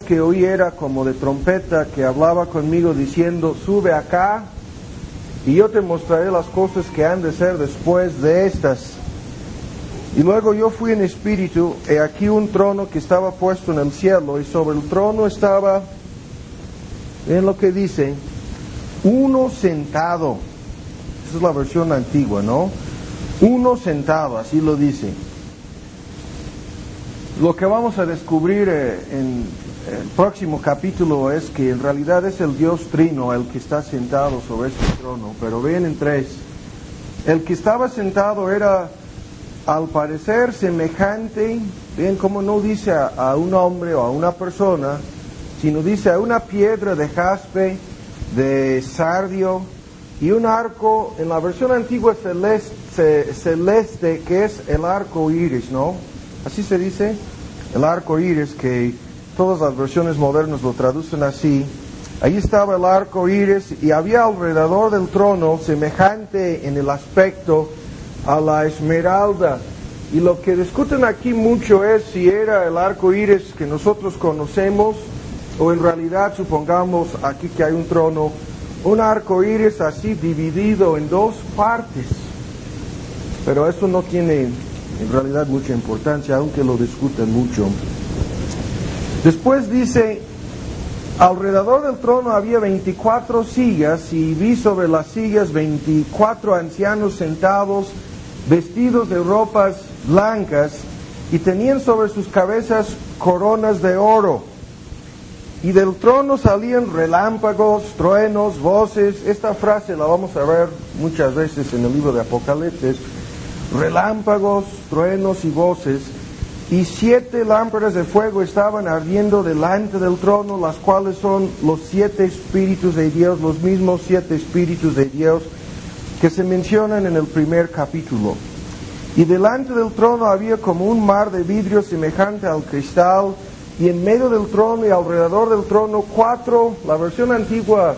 que oí era como de trompeta que hablaba conmigo diciendo, sube acá y yo te mostraré las cosas que han de ser después de estas. Y luego yo fui en espíritu, he aquí un trono que estaba puesto en el cielo, y sobre el trono estaba, ven lo que dice, uno sentado. Esa es la versión antigua, ¿no? Uno sentado, así lo dice. Lo que vamos a descubrir en el próximo capítulo es que en realidad es el Dios Trino el que está sentado sobre este trono, pero ven en 3. El que estaba sentado era, al parecer, semejante, ven cómo no dice a un hombre o a una persona, sino dice a una piedra de jaspe, de sardio, y un arco, en la versión antigua celeste, que es el arco iris, ¿no? Así se dice, el arco iris, que todas las versiones modernas lo traducen así. Ahí estaba el arco iris, y había alrededor del trono, semejante en el aspecto a la esmeralda. Y lo que discuten aquí mucho es si era el arco iris que nosotros conocemos, o en realidad, supongamos aquí que hay un trono, un arco iris así dividido en 2 partes. Pero eso no tiene en realidad mucha importancia, aunque lo discuten mucho. Después dice, alrededor del trono había 24 sillas, y vi sobre las sillas 24 ancianos sentados, vestidos de ropas blancas, y tenían sobre sus cabezas coronas de oro. Y del trono salían relámpagos, truenos, voces. Esta frase la vamos a ver muchas veces en el libro de Apocalipsis. Relámpagos, truenos y voces. Y 7 lámparas de fuego estaban ardiendo delante del trono, las cuales son los 7 espíritus de Dios, los mismos 7 espíritus de Dios que se mencionan en el primer capítulo. Y delante del trono había como un mar de vidrio semejante al cristal, y en medio del trono y alrededor del trono 4, la versión antigua,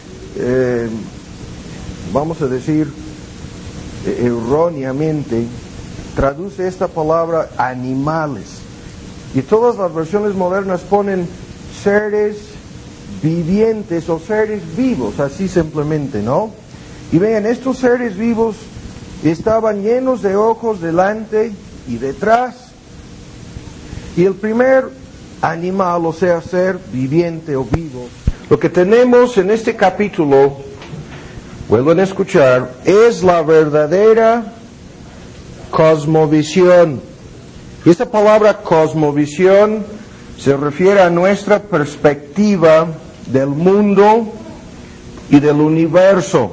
vamos a decir erróneamente, traduce esta palabra animales. Y todas las versiones modernas ponen seres vivientes o seres vivos, así simplemente, ¿no? Y vean, estos seres vivos estaban llenos de ojos delante y detrás. Y el primer animal, o sea, ser viviente o vivo, lo que tenemos en este capítulo, vuelvan a escuchar, es la verdadera cosmovisión. Y esta palabra cosmovisión se refiere a nuestra perspectiva del mundo y del universo.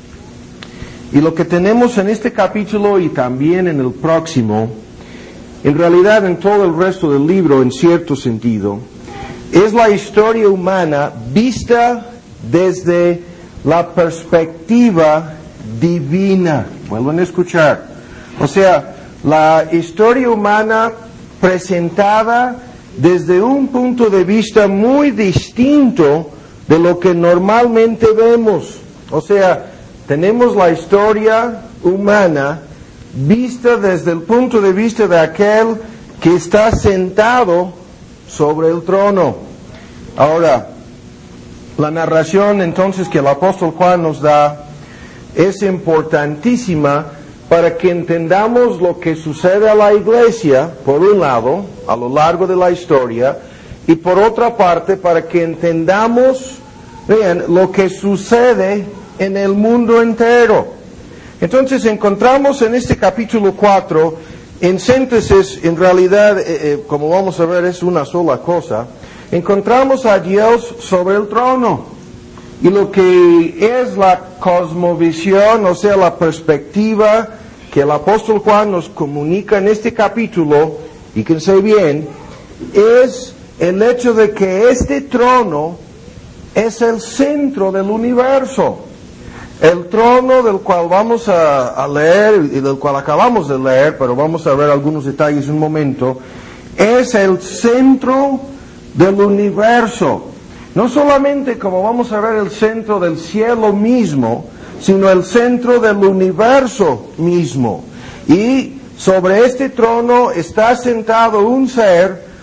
Y lo que tenemos en este capítulo y también en el próximo, en realidad en todo el resto del libro en cierto sentido, es la historia humana vista desde la perspectiva divina. Vuelvan a escuchar. O sea, la historia humana presentada desde un punto de vista muy distinto de lo que normalmente vemos. O sea, tenemos la historia humana vista desde el punto de vista de aquel que está sentado sobre el trono. Ahora, la narración entonces que el apóstol Juan nos da es importantísima para que entendamos lo que sucede a la iglesia, por un lado, a lo largo de la historia, y por otra parte, para que entendamos, vean, lo que sucede en el mundo entero. Entonces encontramos en este capítulo 4, en síntesis, en realidad, como vamos a ver, es una sola cosa, encontramos a Dios sobre el trono. Y lo que es la cosmovisión, o sea, la perspectiva que el apóstol Juan nos comunica en este capítulo, fíjense bien, es el hecho de que este trono es el centro del universo. El trono del cual vamos a leer y del cual acabamos de leer, pero vamos a ver algunos detalles en un momento, es el centro del universo. No solamente, como vamos a ver, el centro del cielo mismo, sino el centro del universo mismo. Y sobre este trono está sentado un ser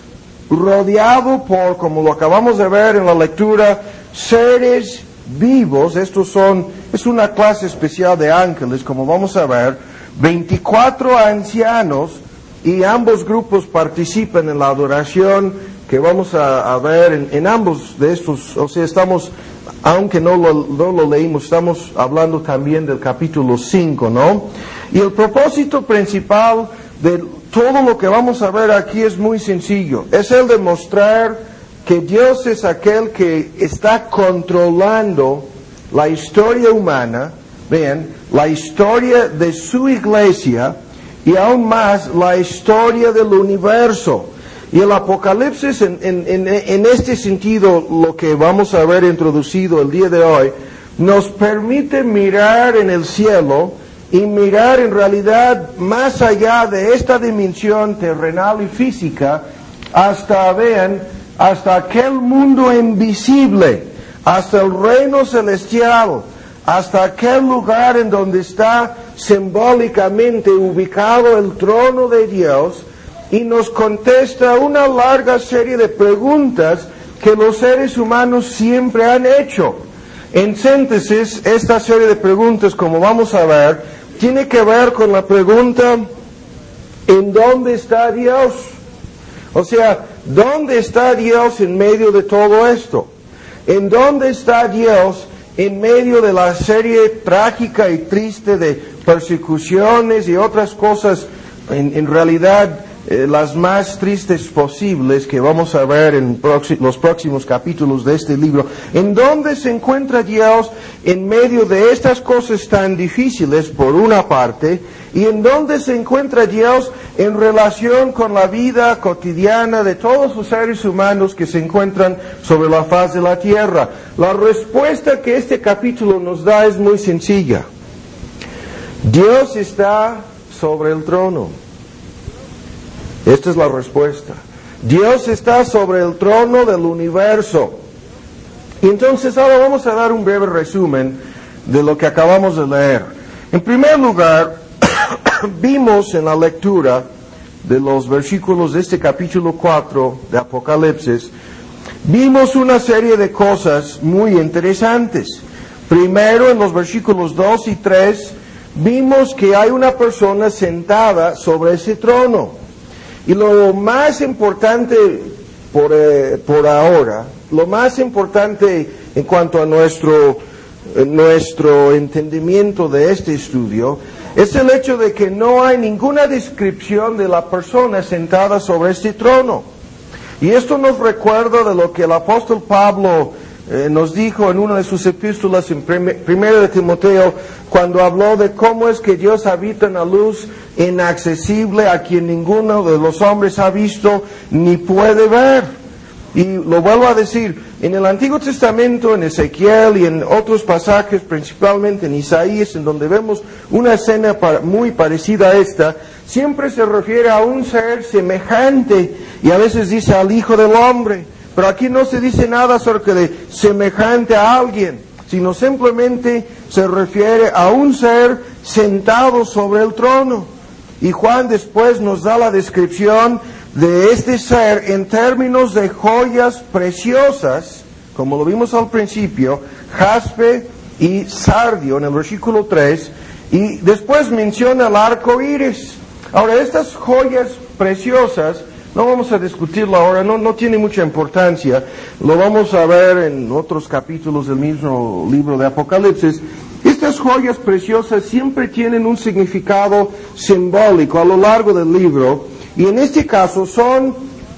rodeado por, como lo acabamos de ver en la lectura, seres vivos. Es una clase especial de ángeles, como vamos a ver, 24 ancianos, y ambos grupos participan en la adoración que vamos a ver en ambos de estos. O sea, aunque no lo leímos, estamos hablando también del capítulo 5, ¿no? Y el propósito principal de todo lo que vamos a ver aquí es muy sencillo. Es el de mostrar que Dios es aquel que está controlando la historia humana, vean, la historia de su iglesia y aún más la historia del universo. Y el Apocalipsis, en este sentido, lo que vamos a ver introducido el día de hoy, nos permite mirar en el cielo y mirar en realidad más allá de esta dimensión terrenal y física hasta aquel mundo invisible, hasta el reino celestial, hasta aquel lugar en donde está simbólicamente ubicado el trono de Dios, y nos contesta una larga serie de preguntas que los seres humanos siempre han hecho. En síntesis, esta serie de preguntas, como vamos a ver, tiene que ver con la pregunta: ¿en dónde está Dios? O sea, ¿dónde está Dios en medio de todo esto? ¿En dónde está Dios en medio de la serie trágica y triste de persecuciones y otras cosas, en realidad las más tristes posibles, que vamos a ver en los próximos capítulos de este libro? ¿En dónde se encuentra Dios en medio de estas cosas tan difíciles, por una parte? ¿Y en dónde se encuentra Dios en relación con la vida cotidiana de todos los seres humanos que se encuentran sobre la faz de la tierra? La respuesta que este capítulo nos da es muy sencilla. Dios está sobre el trono. Esta es la respuesta. Dios está sobre el trono del universo. Y entonces ahora vamos a dar un breve resumen de lo que acabamos de leer. En primer lugar, vimos en la lectura de los versículos de este capítulo 4 de Apocalipsis, vimos una serie de cosas muy interesantes. Primero, en los versículos 2 y 3, vimos que hay una persona sentada sobre ese trono. Y lo más importante por ahora, lo más importante en cuanto a nuestro entendimiento de este estudio, es el hecho de que no hay ninguna descripción de la persona sentada sobre este trono. Y esto nos recuerda de lo que el apóstol Pablo nos dijo en una de sus epístolas, en 1 de Timoteo, cuando habló de cómo es que Dios habita en la luz inaccesible, a quien ninguno de los hombres ha visto ni puede ver. Y lo vuelvo a decir, en el Antiguo Testamento, en Ezequiel y en otros pasajes, principalmente en Isaías, en donde vemos una escena muy parecida a esta, siempre se refiere a un ser semejante, y a veces dice al Hijo del Hombre. Pero aquí no se dice nada acerca de semejante a alguien, sino simplemente se refiere a un ser sentado sobre el trono. Y Juan después nos da la descripción de este ser en términos de joyas preciosas, como lo vimos al principio, jaspe y sardio en el versículo 3, y después menciona el arco iris. Ahora, estas joyas preciosas, no vamos a discutirlo ahora, no tiene mucha importancia, lo vamos a ver en otros capítulos del mismo libro de Apocalipsis. Estas joyas preciosas siempre tienen un significado simbólico a lo largo del libro, y en este caso son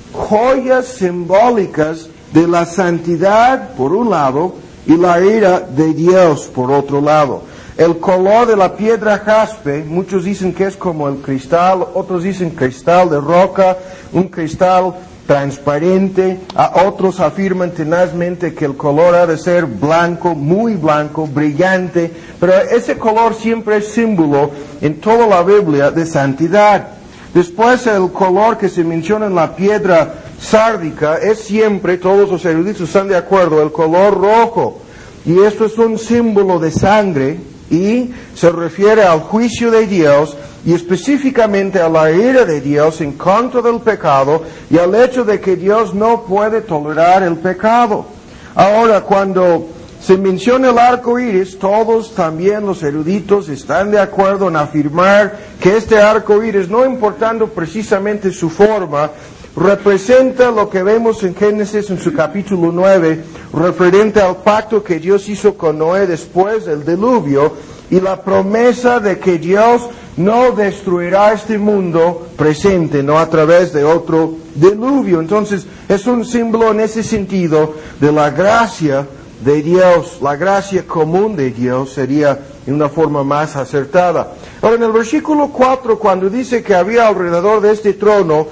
joyas simbólicas de la santidad, por un lado, y la ira de Dios, por otro lado. El color de la piedra jaspe, muchos dicen que es como el cristal, otros dicen cristal de roca, un cristal transparente, a otros afirman tenazmente que el color ha de ser blanco, muy blanco, brillante, pero ese color siempre es símbolo en toda la Biblia de santidad. Después, el color que se menciona en la piedra sárdica es siempre, todos los eruditos están de acuerdo, el color rojo. Y esto es un símbolo de sangre, y se refiere al juicio de Dios y específicamente a la ira de Dios en contra del pecado y al hecho de que Dios no puede tolerar el pecado. Ahora, cuando se menciona el arco iris, todos, también los eruditos, están de acuerdo en afirmar que este arco iris, no importando precisamente su forma, representa lo que vemos en Génesis en su capítulo 9, referente al pacto que Dios hizo con Noé después del diluvio y la promesa de que Dios no destruirá este mundo presente, no a través de otro diluvio. Entonces, es un símbolo en ese sentido de la gracia de Dios, la gracia común de Dios sería en una forma más acertada. Ahora, en el versículo 4, cuando dice que había alrededor de este trono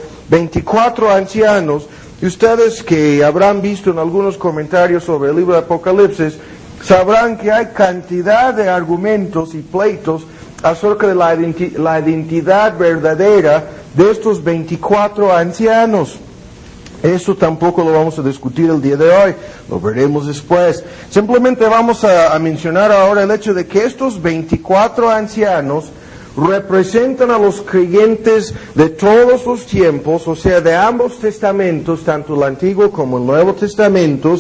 24 ancianos, y ustedes que habrán visto en algunos comentarios sobre el libro de Apocalipsis, sabrán que hay cantidad de argumentos y pleitos acerca de la identidad verdadera de estos 24 ancianos. Eso tampoco lo vamos a discutir el día de hoy, lo veremos después. Simplemente vamos a mencionar ahora el hecho de que estos 24 ancianos representan a los creyentes de todos los tiempos, o sea, de ambos testamentos, tanto el Antiguo como el Nuevo Testamento,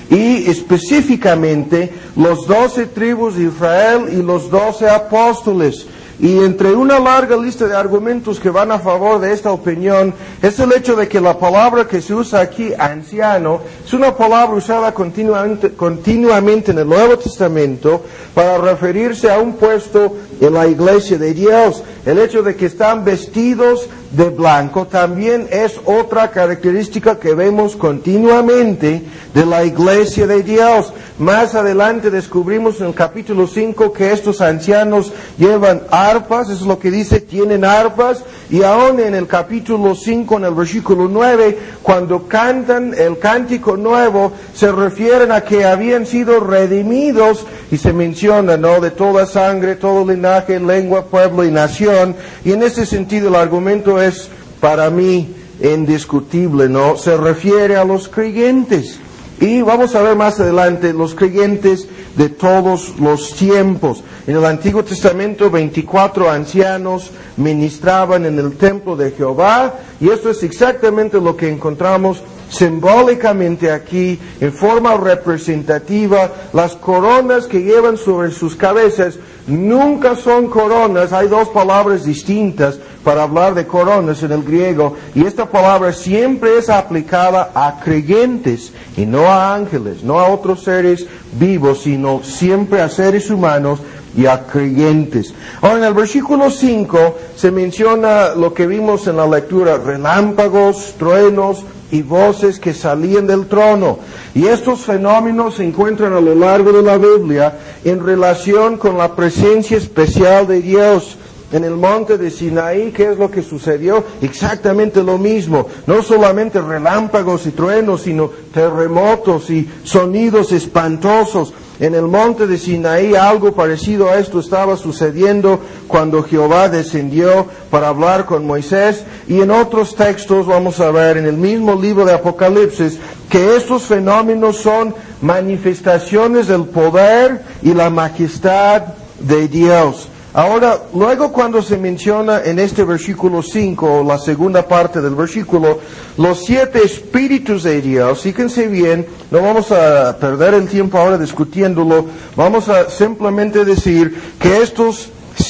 y específicamente los 12 tribus de Israel y los 12 apóstoles. Y entre una larga lista de argumentos que van a favor de esta opinión, es el hecho de que la palabra que se usa aquí, anciano, es una palabra usada continuamente en el Nuevo Testamento para referirse a un puesto en la iglesia de Dios. El hecho de que están vestidos de blanco también es otra característica que vemos continuamente de la iglesia de Dios. Más adelante descubrimos en el capítulo 5 que estos ancianos llevan arpas, eso es lo que dice, tienen arpas, y aún en el capítulo 5, en el versículo 9, cuando cantan el cántico nuevo, se refieren a que habían sido redimidos, y se menciona, ¿no?, de toda sangre, todo linaje, lengua, pueblo y nación, y en ese sentido el argumento es, para mí, indiscutible, ¿no? Se refiere a los creyentes. Y vamos a ver más adelante los creyentes de todos los tiempos. En el Antiguo Testamento 24 ancianos ministraban en el templo de Jehová, y esto es exactamente lo que encontramos simbólicamente aquí, en forma representativa. Las coronas que llevan sobre sus cabezas nunca son coronas. Hay dos palabras distintas para hablar de coronas en el griego, y esta palabra siempre es aplicada a creyentes y no a ángeles, no a otros seres vivos, sino siempre a seres humanos y a creyentes. Ahora, en el versículo 5 se menciona lo que vimos en la lectura: relámpagos, truenos y voces que salían del trono. Y estos fenómenos se encuentran a lo largo de la Biblia en relación con la presencia especial de Dios. En el monte de Sinaí, ¿qué es lo que sucedió? Exactamente lo mismo. No solamente relámpagos y truenos, sino terremotos y sonidos espantosos. En el monte de Sinaí algo parecido a esto estaba sucediendo cuando Jehová descendió para hablar con Moisés. Y en otros textos vamos a ver en el mismo libro de Apocalipsis que estos fenómenos son manifestaciones del poder y la majestad de Dios. Ahora, luego cuando se menciona en este versículo 5, la segunda parte del versículo, los 7 espíritus de Dios, fíjense bien, no vamos a perder el tiempo ahora discutiéndolo, vamos a simplemente decir que estos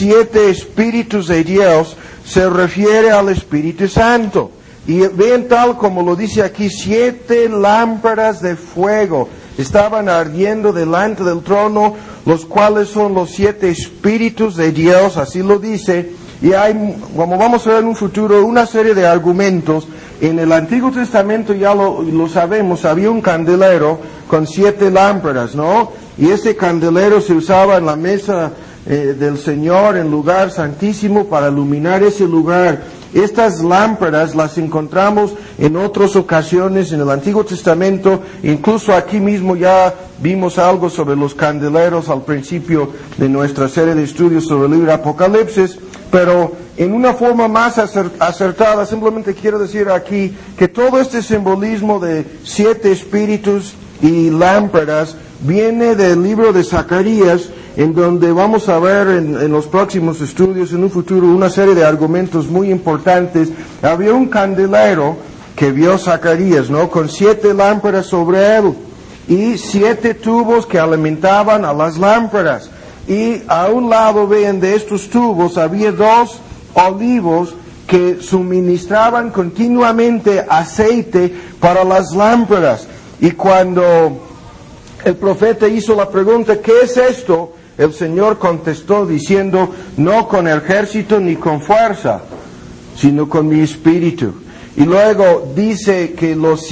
7 espíritus de Dios se refiere al Espíritu Santo. Y ven, tal como lo dice aquí, 7 lámparas de fuego estaban ardiendo delante del trono, los cuales son los 7 espíritus de Dios, así lo dice. Y hay, como vamos a ver en un futuro, una serie de argumentos. En el Antiguo Testamento, ya lo sabemos, había un candelero con 7 lámparas, ¿no? Y ese candelero se usaba en la mesa del Señor, en lugar santísimo, para iluminar ese lugar. Estas lámparas las encontramos en otras ocasiones en el Antiguo Testamento. Incluso aquí mismo ya vimos algo sobre los candeleros al principio de nuestra serie de estudios sobre el libro de Apocalipsis. Pero en una forma más acertada, simplemente quiero decir aquí que todo este simbolismo de 7 espíritus y lámparas viene del libro de Zacarías, en donde vamos a ver en los próximos estudios, en un futuro, una serie de argumentos muy importantes. Había un candelero que vio Zacarías, ¿no? Con 7 lámparas sobre él y 7 tubos que alimentaban a las lámparas. Y a un lado, vean, de estos tubos había 2 olivos que suministraban continuamente aceite para las lámparas. Y cuando el profeta hizo la pregunta, ¿qué es esto?, el Señor contestó diciendo, no con ejército ni con fuerza, sino con mi espíritu. Y luego dice que las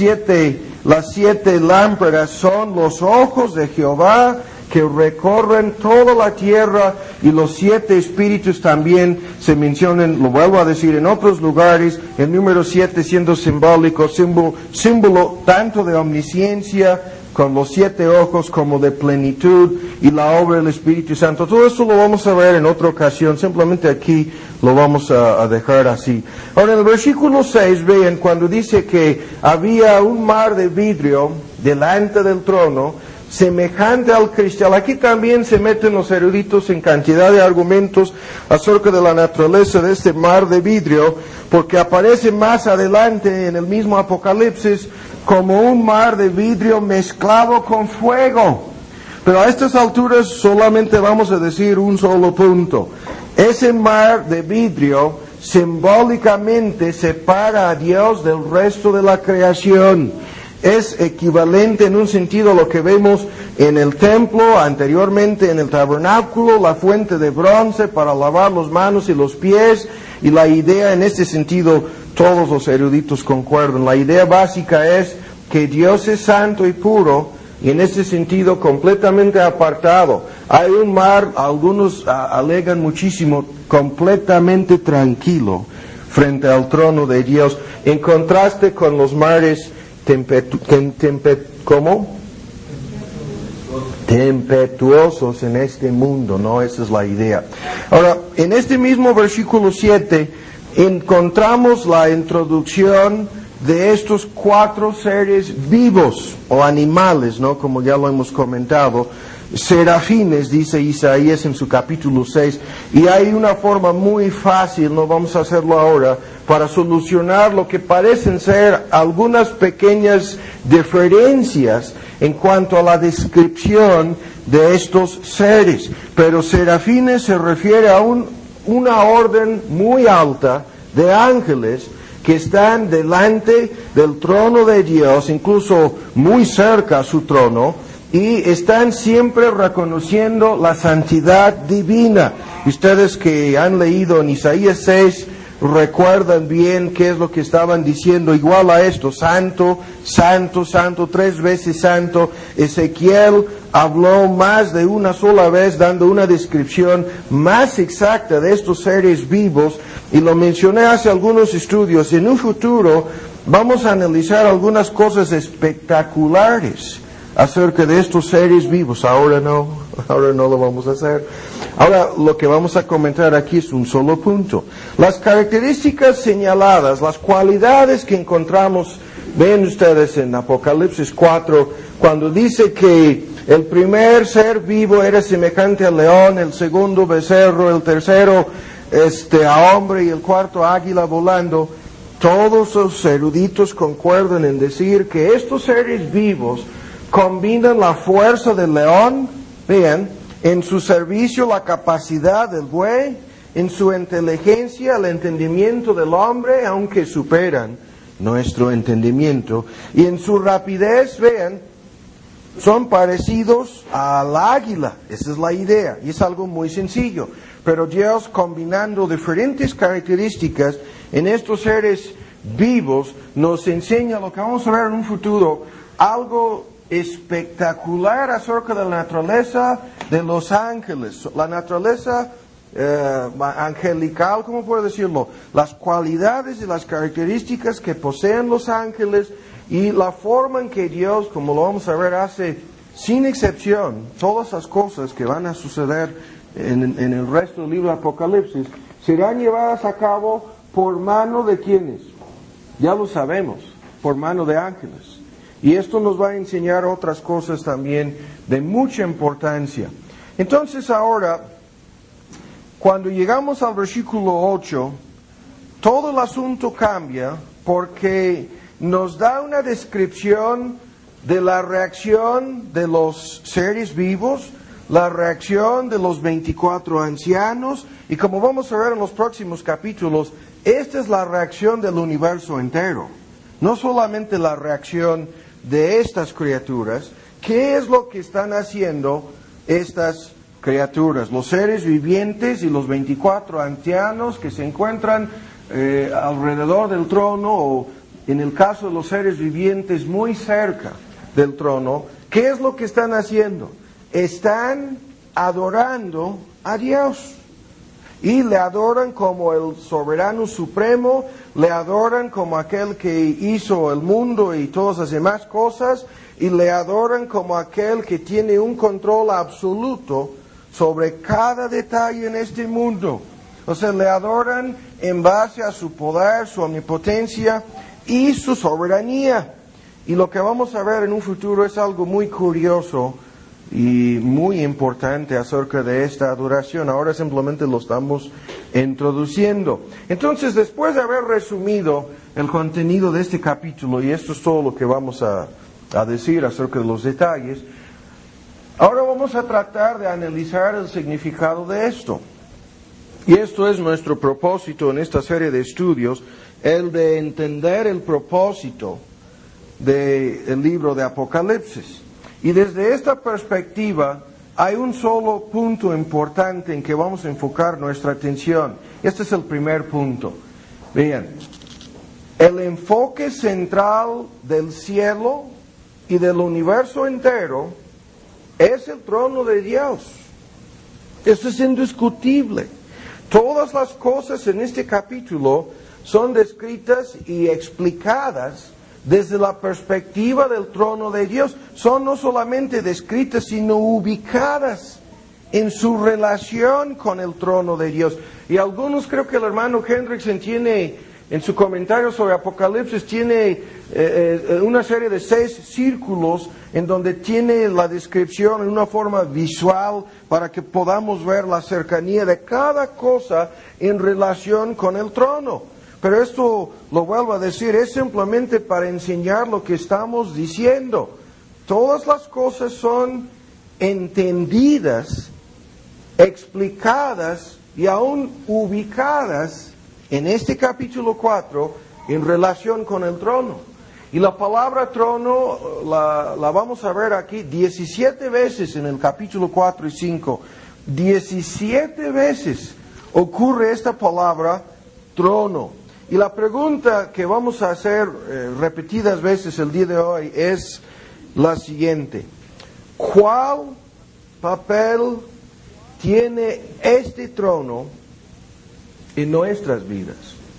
7 lámparas son los ojos de Jehová que recorren toda la tierra, y los 7 espíritus también se mencionan, lo vuelvo a decir, en otros lugares, el número 7 siendo simbólico, símbolo tanto de omnisciencia, con los 7 ojos, como de plenitud y la obra del Espíritu Santo. Todo esto lo vamos a ver en otra ocasión, simplemente aquí lo vamos a dejar así. Ahora, en el versículo 6, vean, cuando dice que había un mar de vidrio delante del trono, semejante al cristal. Aquí también se meten los eruditos en cantidad de argumentos acerca de la naturaleza de este mar de vidrio, porque aparece más adelante en el mismo Apocalipsis como un mar de vidrio mezclado con fuego. Pero a estas alturas solamente vamos a decir un solo punto. Ese mar de vidrio simbólicamente separa a Dios del resto de la creación. Es equivalente en un sentido a lo que vemos en el templo, anteriormente en el tabernáculo, la fuente de bronce para lavar las manos y los pies, y la idea en este sentido, todos los eruditos concuerdan, la idea básica es que Dios es santo y puro, y en este sentido completamente apartado. Hay un mar, algunos alegan muchísimo, completamente tranquilo frente al trono de Dios, en contraste con los mares tempestuosos en este mundo, ¿no? Esa es la idea. Ahora, en este mismo versículo 7 encontramos la introducción de estos 4 seres vivos o animales, ¿no? Como ya lo hemos comentado, serafines, dice Isaías en su capítulo 6, y hay una forma muy fácil, no vamos a hacerlo ahora, para solucionar lo que parecen ser algunas pequeñas diferencias en cuanto a la descripción de estos seres. Pero serafines se refiere a una orden muy alta de ángeles que están delante del trono de Dios, incluso muy cerca a su trono, y están siempre reconociendo la santidad divina. Ustedes que han leído en Isaías 6 recuerdan bien qué es lo que estaban diciendo, igual a esto: santo, santo, santo, 3 veces santo. Ezequiel habló más de una sola vez dando una descripción más exacta de estos seres vivos, y lo mencioné hace algunos estudios. En un futuro vamos a analizar algunas cosas espectaculares acerca de estos seres vivos. Ahora no lo vamos a hacer. Ahora lo que vamos a comentar aquí es un solo punto. Las características señaladas, las cualidades que encontramos, ven ustedes en Apocalipsis 4, cuando dice que el primer ser vivo era semejante al león, el segundo becerro, el tercero a hombre y el cuarto águila volando. Todos los eruditos concuerdan en decir que estos seres vivos combinan la fuerza del león, vean, en su servicio la capacidad del buey, en su inteligencia el entendimiento del hombre, aunque superan nuestro entendimiento, y en su rapidez, vean, son parecidos al águila. Esa es la idea, y es algo muy sencillo. Pero Dios, combinando diferentes características en estos seres vivos, nos enseña lo que vamos a ver en un futuro, algo espectacular acerca de la naturaleza de los ángeles, la naturaleza angelical, ¿cómo puedo decirlo? Las cualidades y las características que poseen los ángeles, y la forma en que Dios, como lo vamos a ver, hace sin excepción todas las cosas que van a suceder en el resto del libro de Apocalipsis serán llevadas a cabo por mano de ¿quiénes? Ya lo sabemos, por mano de ángeles. Y esto nos va a enseñar otras cosas también de mucha importancia. Entonces ahora, cuando llegamos al versículo 8, todo el asunto cambia porque nos da una descripción de la reacción de los seres vivos, la reacción de los 24 ancianos, y como vamos a ver en los próximos capítulos, esta es la reacción del universo entero, no solamente la reacción de estas criaturas. ¿Qué es lo que están haciendo estas criaturas? Los seres vivientes y los 24 ancianos que se encuentran alrededor del trono, o en el caso de los seres vivientes muy cerca del trono, ¿qué es lo que están haciendo? Están adorando a Dios. Y le adoran como el soberano supremo, le adoran como aquel que hizo el mundo y todas las demás cosas, y le adoran como aquel que tiene un control absoluto sobre cada detalle en este mundo. O sea, le adoran en base a su poder, su omnipotencia y su soberanía. Y lo que vamos a ver en un futuro es algo muy curioso y muy importante acerca de esta adoración. Ahora simplemente lo estamos introduciendo. Entonces, después de haber resumido el contenido de este capítulo, y esto es todo lo que vamos a decir acerca de los detalles, ahora vamos a tratar de analizar el significado de esto. Y esto es nuestro propósito en esta serie de estudios, el de entender el propósito del libro de Apocalipsis. Y desde esta perspectiva hay un solo punto importante en que vamos a enfocar nuestra atención. Este es el primer punto. Vean, el enfoque central del cielo y del universo entero es el trono de Dios. Esto es indiscutible. Todas las cosas en este capítulo son descritas y explicadas desde la perspectiva del trono de Dios. Son no solamente descritas, sino ubicadas en su relación con el trono de Dios. Y algunos, creo que el hermano Hendrickson tiene, en su comentario sobre Apocalipsis, tiene una serie de 6 círculos en donde tiene la descripción en una forma visual para que podamos ver la cercanía de cada cosa en relación con el trono. Pero esto, lo vuelvo a decir, es simplemente para enseñar lo que estamos diciendo. Todas las cosas son entendidas, explicadas y aún ubicadas en este capítulo 4 en relación con el trono. Y la palabra trono la vamos a ver aquí 17 veces en el capítulo 4 y 5. 17 veces ocurre esta palabra trono. Y la pregunta que vamos a hacer repetidas veces el día de hoy es la siguiente: ¿cuál papel tiene este trono en nuestras vidas?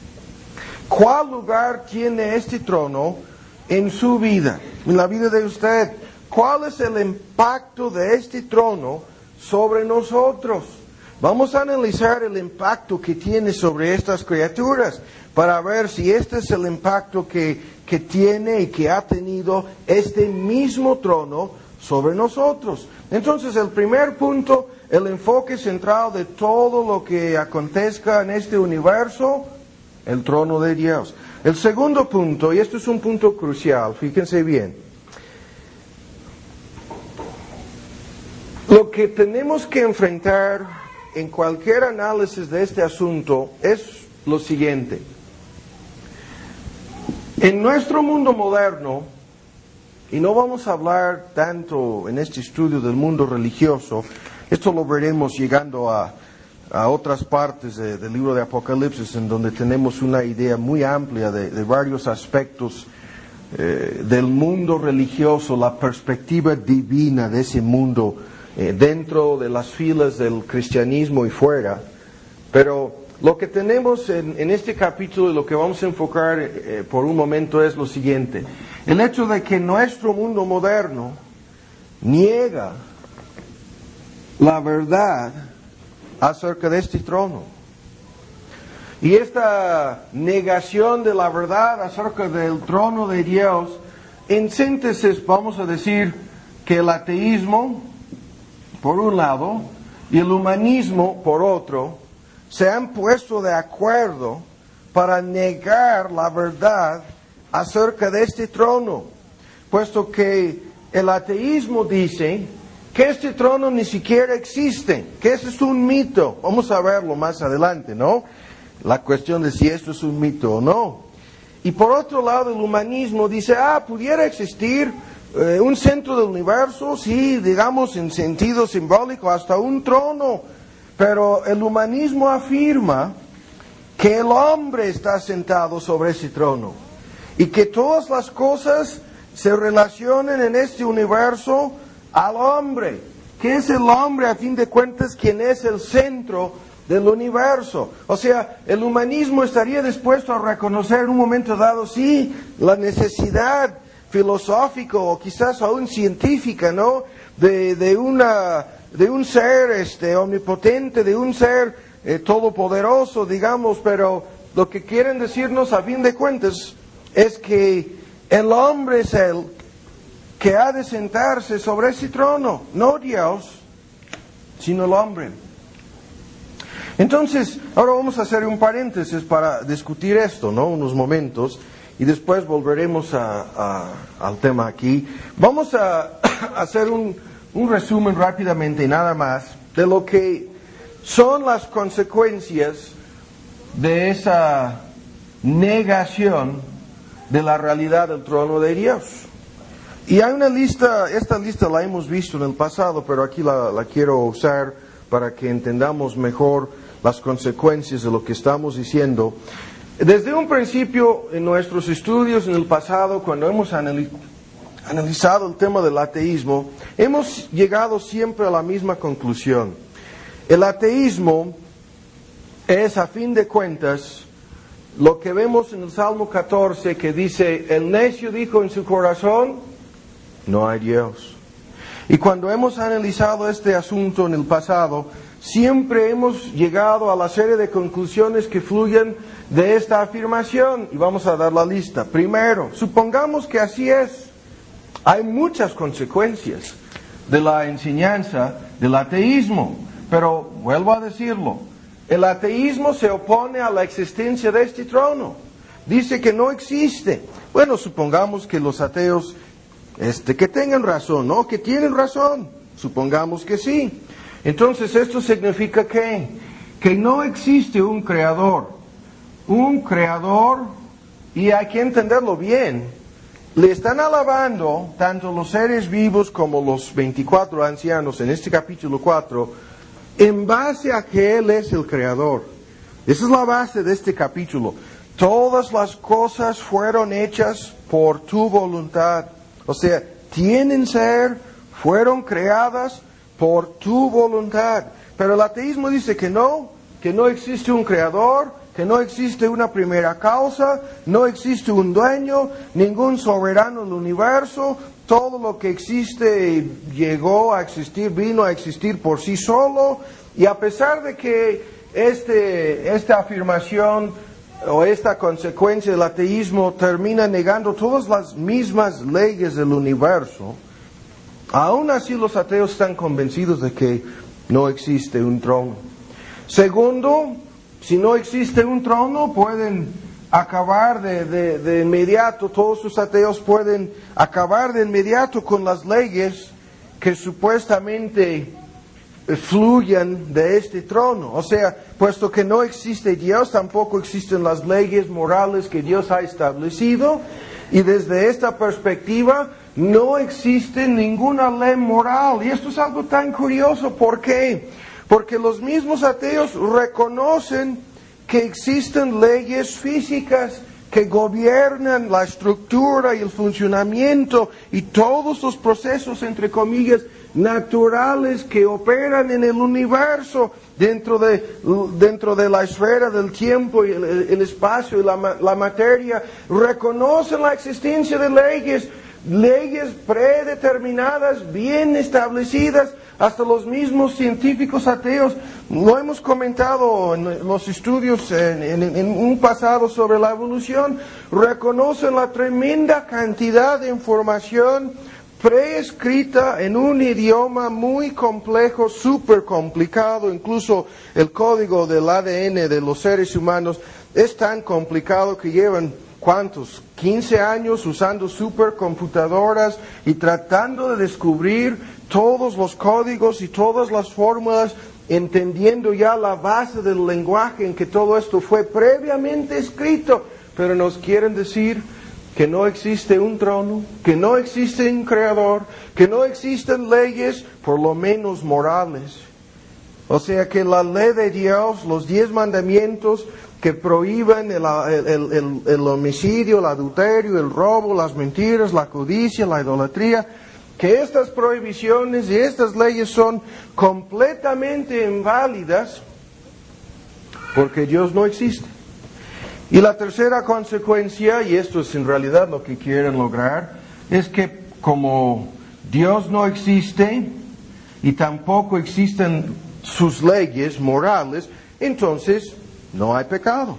¿Cuál lugar tiene este trono en su vida, en la vida de usted? ¿Cuál es el impacto de este trono sobre nosotros? Vamos a analizar el impacto que tiene sobre estas criaturas para ver si este es el impacto que tiene y que ha tenido este mismo trono sobre nosotros. Entonces, el primer punto, el enfoque central de todo lo que acontezca en este universo, el trono de Dios. El segundo punto, y esto es un punto crucial, fíjense bien. Lo que tenemos que enfrentar en cualquier análisis de este asunto es lo siguiente. En nuestro mundo moderno, y no vamos a hablar tanto en este estudio del mundo religioso, esto lo veremos llegando a otras partes del libro de Apocalipsis, en donde tenemos una idea muy amplia de varios aspectos del mundo religioso, la perspectiva divina de ese mundo dentro de las filas del cristianismo y fuera. Pero lo que tenemos en este capítulo y lo que vamos a enfocar por un momento es lo siguiente: el hecho de que nuestro mundo moderno niega la verdad acerca de este trono. Y esta negación de la verdad acerca del trono de Dios, en síntesis vamos a decir que el ateísmo, por un lado, y el humanismo, por otro, se han puesto de acuerdo para negar la verdad acerca de este trono, puesto que el ateísmo dice que este trono ni siquiera existe, que ese es un mito. Vamos a verlo más adelante, ¿no? La cuestión de si esto es un mito o no. Y por otro lado, el humanismo dice, pudiera existir un centro del universo, sí, digamos en sentido simbólico, hasta un trono. Pero el humanismo afirma que el hombre está sentado sobre ese trono y que todas las cosas se relacionan en este universo al hombre, que es el hombre a fin de cuentas quien es el centro del universo. O sea, el humanismo estaría dispuesto a reconocer en un momento dado, sí, la necesidad filosófica o quizás aún científica, ¿no? De un ser omnipotente, de un ser todopoderoso, digamos, pero lo que quieren decirnos a fin de cuentas es que el hombre es el que ha de sentarse sobre ese trono, no Dios, sino el hombre. Entonces, ahora vamos a hacer un paréntesis para discutir esto, ¿no? Unos momentos, y después volveremos al tema aquí. Vamos a hacer un resumen rápidamente, nada más, de lo que son las consecuencias de esa negación de la realidad del trono de Dios. Y hay una lista, esta lista la hemos visto en el pasado, pero aquí la quiero usar para que entendamos mejor las consecuencias de lo que estamos diciendo. Desde un principio, en nuestros estudios en el pasado, cuando hemos analizado el tema del ateísmo, hemos llegado siempre a la misma conclusión. El ateísmo es, a fin de cuentas, lo que vemos en el Salmo 14, que dice, el necio dijo en su corazón, no hay Dios. Y cuando hemos analizado este asunto en el pasado, siempre hemos llegado a la serie de conclusiones que fluyen de esta afirmación. Y vamos a dar la lista. Primero, supongamos que así es. Hay muchas consecuencias de la enseñanza del ateísmo. Pero, vuelvo a decirlo, el ateísmo se opone a la existencia de este trono. Dice que no existe. Bueno, supongamos que los ateos que tengan razón, ¿no? Que tienen razón. Supongamos que sí. Entonces, esto significa que no existe un creador. Un creador, y hay que entenderlo bien, le están alabando tanto los seres vivos como los 24 ancianos en este capítulo 4, en base a que Él es el creador. Esa es la base de este capítulo. Todas las cosas fueron hechas por tu voluntad. O sea, tienen ser, fueron creadas por tu voluntad. Pero el ateísmo dice que no existe un creador, que no existe una primera causa, no existe un dueño, ningún soberano del universo. Todo lo que existe llegó a existir, vino a existir por sí solo. Y a pesar de que esta afirmación o esta consecuencia del ateísmo termina negando todas las mismas leyes del universo, aún así los ateos están convencidos de que no existe un trono. Segundo, si no existe un trono, pueden acabar de inmediato, todos los ateos pueden acabar de inmediato con las leyes que supuestamente fluyan de este trono. O sea, puesto que no existe Dios, tampoco existen las leyes morales que Dios ha establecido, y desde esta perspectiva no existe ninguna ley moral. Y esto es algo tan curioso. ¿Por qué? Porque los mismos ateos reconocen que existen leyes físicas que gobiernan la estructura y el funcionamiento y todos los procesos, entre comillas, naturales que operan en el universo, dentro de la esfera del tiempo y el espacio y la materia. Reconocen la existencia de leyes predeterminadas, bien establecidas. Hasta los mismos científicos ateos, lo hemos comentado en los estudios en un pasado sobre la evolución, reconocen la tremenda cantidad de información preescrita en un idioma muy complejo, súper complicado. Incluso el código del ADN de los seres humanos es tan complicado que llevan, ¿cuántos? 15 años usando supercomputadoras y tratando de descubrir todos los códigos y todas las fórmulas, entendiendo ya la base del lenguaje en que todo esto fue previamente escrito. Pero nos quieren decir que no existe un trono, que no existe un creador, que no existen leyes, por lo menos morales. O sea que la ley de Dios, los 10 mandamientos que prohíben el homicidio, el adulterio, el robo, las mentiras, la codicia, la idolatría, que estas prohibiciones y estas leyes son completamente inválidas porque Dios no existe. Y la tercera consecuencia, y esto es en realidad lo que quieren lograr, es que como Dios no existe y tampoco existen sus leyes morales, entonces no hay pecado.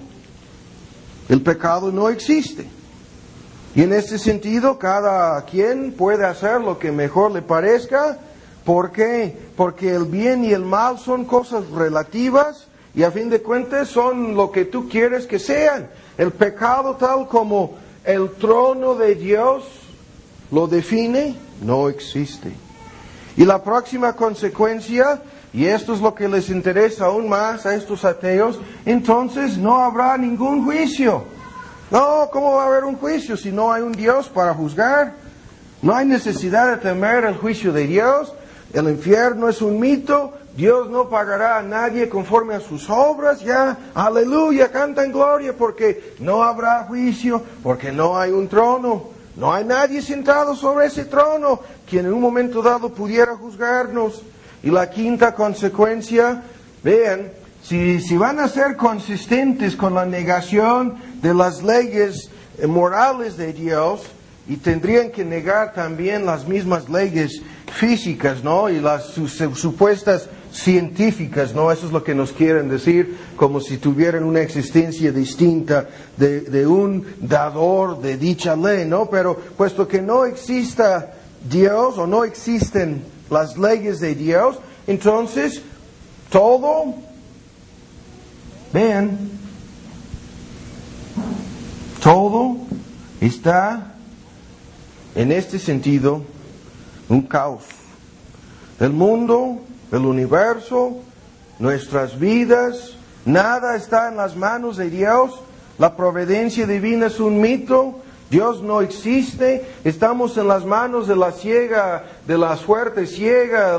El pecado no existe. Y en este sentido, cada quien puede hacer lo que mejor le parezca. ¿Por qué? Porque el bien y el mal son cosas relativas y a fin de cuentas son lo que tú quieres que sean. El pecado, tal como el trono de Dios lo define, no existe. Y la próxima consecuencia, y esto es lo que les interesa aún más a estos ateos, entonces no habrá ningún juicio. No, ¿cómo va a haber un juicio si no hay un Dios para juzgar? No hay necesidad de temer el juicio de Dios. El infierno es un mito. Dios no pagará a nadie conforme a sus obras. Ya, aleluya, canta en gloria, porque no habrá juicio, porque no hay un trono. No hay nadie sentado sobre ese trono quien en un momento dado pudiera juzgarnos. Y la quinta consecuencia, vean, si van a ser consistentes con la negación de las leyes morales de Dios, y tendrían que negar también las mismas leyes físicas, ¿no? Y las supuestas científicas, ¿no? Eso es lo que nos quieren decir, como si tuvieran una existencia distinta de un dador de dicha ley, ¿no? Pero puesto que no exista Dios o no existen las leyes de Dios, entonces todo, vean, todo está en este sentido un caos. El mundo, el universo, nuestras vidas, nada está en las manos de Dios. La providencia divina es un mito. Dios no existe. Estamos en las manos de la ciega, de la suerte ciega,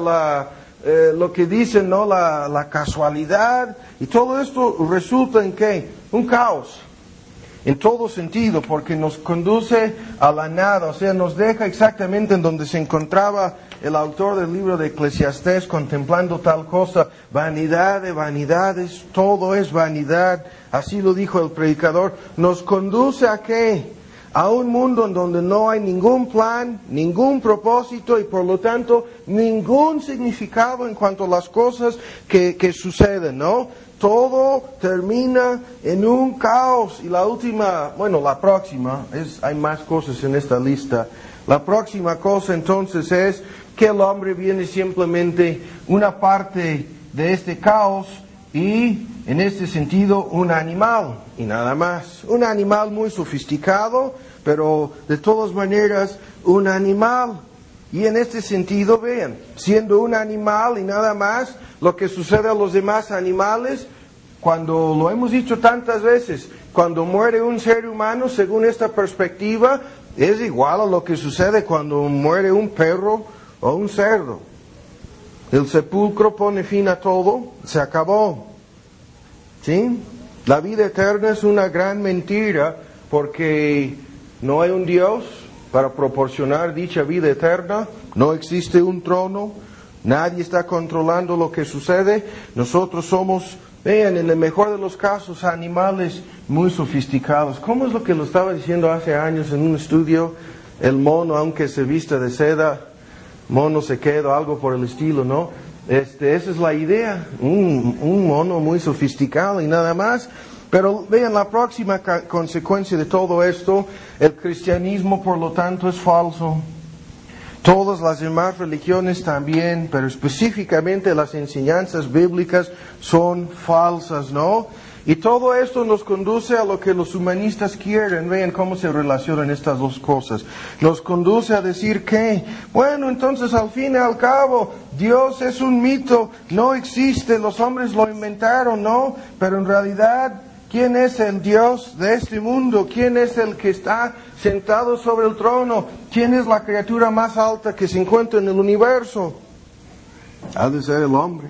lo que dicen, ¿no? La casualidad. Y todo esto resulta en ¿qué? Un caos. En todo sentido, porque nos conduce a la nada, o sea, nos deja exactamente en donde se encontraba el autor del libro de Eclesiastés contemplando tal cosa, vanidad de vanidades, todo es vanidad, así lo dijo el predicador. Nos conduce a ¿qué? A un mundo en donde no hay ningún plan, ningún propósito y por lo tanto ningún significado en cuanto a las cosas que suceden, ¿no? Todo termina en un caos. Y la última, la próxima, hay más cosas en esta lista. La próxima cosa entonces es que el hombre viene simplemente una parte de este caos y en este sentido un animal y nada más. Un animal muy sofisticado, pero de todas maneras un animal. Y en este sentido, vean, siendo un animal y nada más, lo que sucede a los demás animales, cuando lo hemos dicho tantas veces, cuando muere un ser humano, según esta perspectiva, es igual a lo que sucede cuando muere un perro o un cerdo. El sepulcro pone fin a todo, se acabó. ¿Sí? La vida eterna es una gran mentira porque no hay un Dios para proporcionar dicha vida eterna, no existe un trono, nadie está controlando lo que sucede. Nosotros somos, vean, en el mejor de los casos, animales muy sofisticados. ¿Cómo es lo que lo estaba diciendo hace años en un estudio? El mono, aunque se vista de seda, mono se queda, algo por el estilo, ¿no? Esa es la idea, un mono muy sofisticado y nada más. Pero vean, la próxima consecuencia de todo esto, el cristianismo por lo tanto es falso. Todas las demás religiones también, pero específicamente las enseñanzas bíblicas son falsas, ¿no? Y todo esto nos conduce a lo que los humanistas quieren. Vean cómo se relacionan estas dos cosas. Nos conduce a decir que, bueno, entonces al fin y al cabo, Dios es un mito, no existe, los hombres lo inventaron, ¿no? Pero en realidad, ¿quién es el Dios de este mundo? ¿Quién es el que está sentado sobre el trono? ¿Quién es la criatura más alta que se encuentra en el universo? Ha de ser el hombre.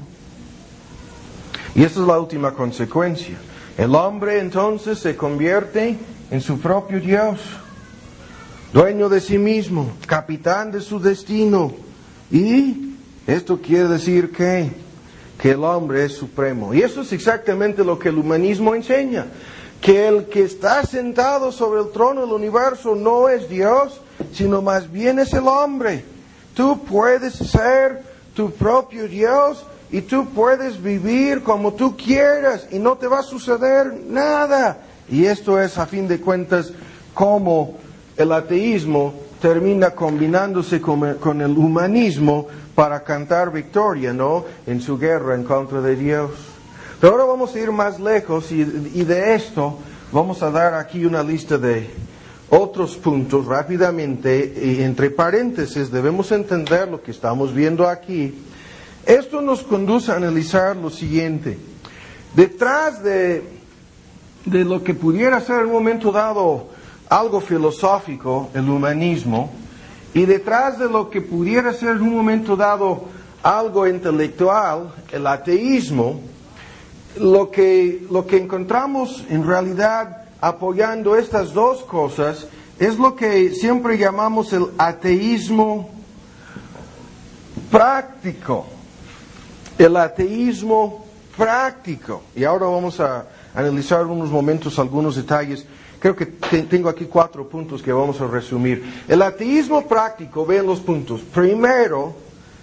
Y esta es la última consecuencia. El hombre entonces se convierte en su propio Dios, dueño de sí mismo, capitán de su destino. Y esto quiere decir que el hombre es supremo. Y eso es exactamente lo que el humanismo enseña. Que el que está sentado sobre el trono del universo no es Dios, sino más bien es el hombre. Tú puedes ser tu propio Dios y tú puedes vivir como tú quieras y no te va a suceder nada. Y esto es, a fin de cuentas, cómo el ateísmo termina combinándose con el humanismo para cantar victoria, ¿no? En su guerra en contra de Dios. Pero ahora vamos a ir más lejos y de esto vamos a dar aquí una lista de otros puntos rápidamente. Y entre paréntesis debemos entender lo que estamos viendo aquí. Esto nos conduce a analizar lo siguiente. Detrás de lo que pudiera ser en un momento dado algo filosófico, el humanismo, y detrás de lo que pudiera ser en un momento dado algo intelectual, el ateísmo, lo que encontramos en realidad apoyando estas dos cosas es lo que siempre llamamos el ateísmo práctico. El ateísmo práctico. Y ahora vamos a analizar unos momentos, algunos detalles. Creo que tengo aquí 4 puntos que vamos a resumir. El ateísmo práctico, vean los puntos. Primero,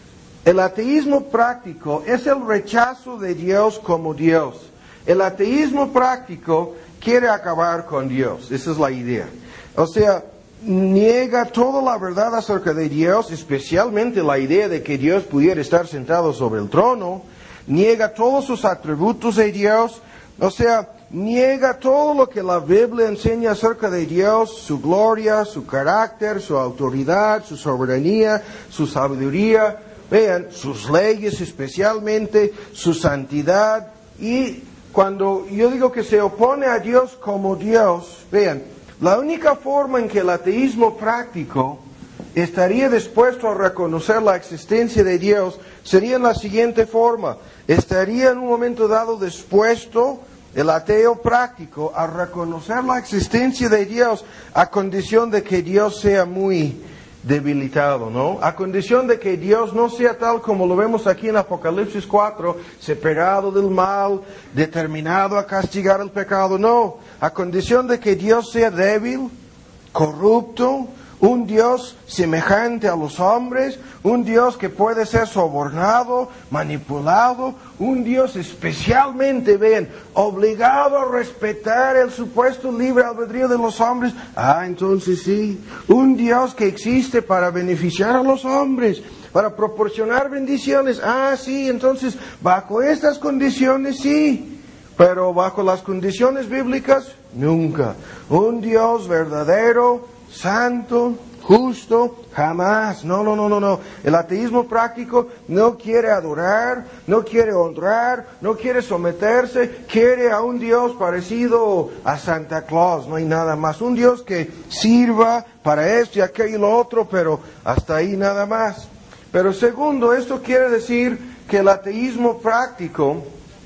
el ateísmo práctico es el rechazo de Dios como Dios. El ateísmo práctico quiere acabar con Dios. Esa es la idea. O sea, niega toda la verdad acerca de Dios, especialmente la idea de que Dios pudiera estar sentado sobre el trono. Niega todos sus atributos de Dios. O sea, niega todo lo que la Biblia enseña acerca de Dios, su gloria, su carácter, su autoridad, su soberanía, su sabiduría. Vean, sus leyes especialmente, su santidad. Y cuando yo digo que se opone a Dios como Dios, vean, la única forma en que el ateísmo práctico estaría dispuesto a reconocer la existencia de Dios sería en la siguiente forma. Estaría en un momento dado dispuesto el ateo práctico a reconocer la existencia de Dios a condición de que Dios sea muy debilitado, ¿no? A condición de que Dios no sea tal como lo vemos aquí en Apocalipsis 4, separado del mal, determinado a castigar el pecado, no. A condición de que Dios sea débil, corrupto, un Dios semejante a los hombres, un Dios que puede ser sobornado, manipulado, un Dios especialmente, vean, obligado a respetar el supuesto libre albedrío de los hombres. Entonces sí, un Dios que existe para beneficiar a los hombres, para proporcionar bendiciones. Sí, entonces bajo estas condiciones sí, pero bajo las condiciones bíblicas, nunca. Un Dios verdadero, santo, justo, jamás. No. El ateísmo práctico no quiere adorar, no quiere honrar, no quiere someterse, quiere a un Dios parecido a Santa Claus, no hay nada más. Un Dios que sirva para esto y aquello y lo otro, pero hasta ahí nada más. Pero segundo, esto quiere decir que el ateísmo práctico,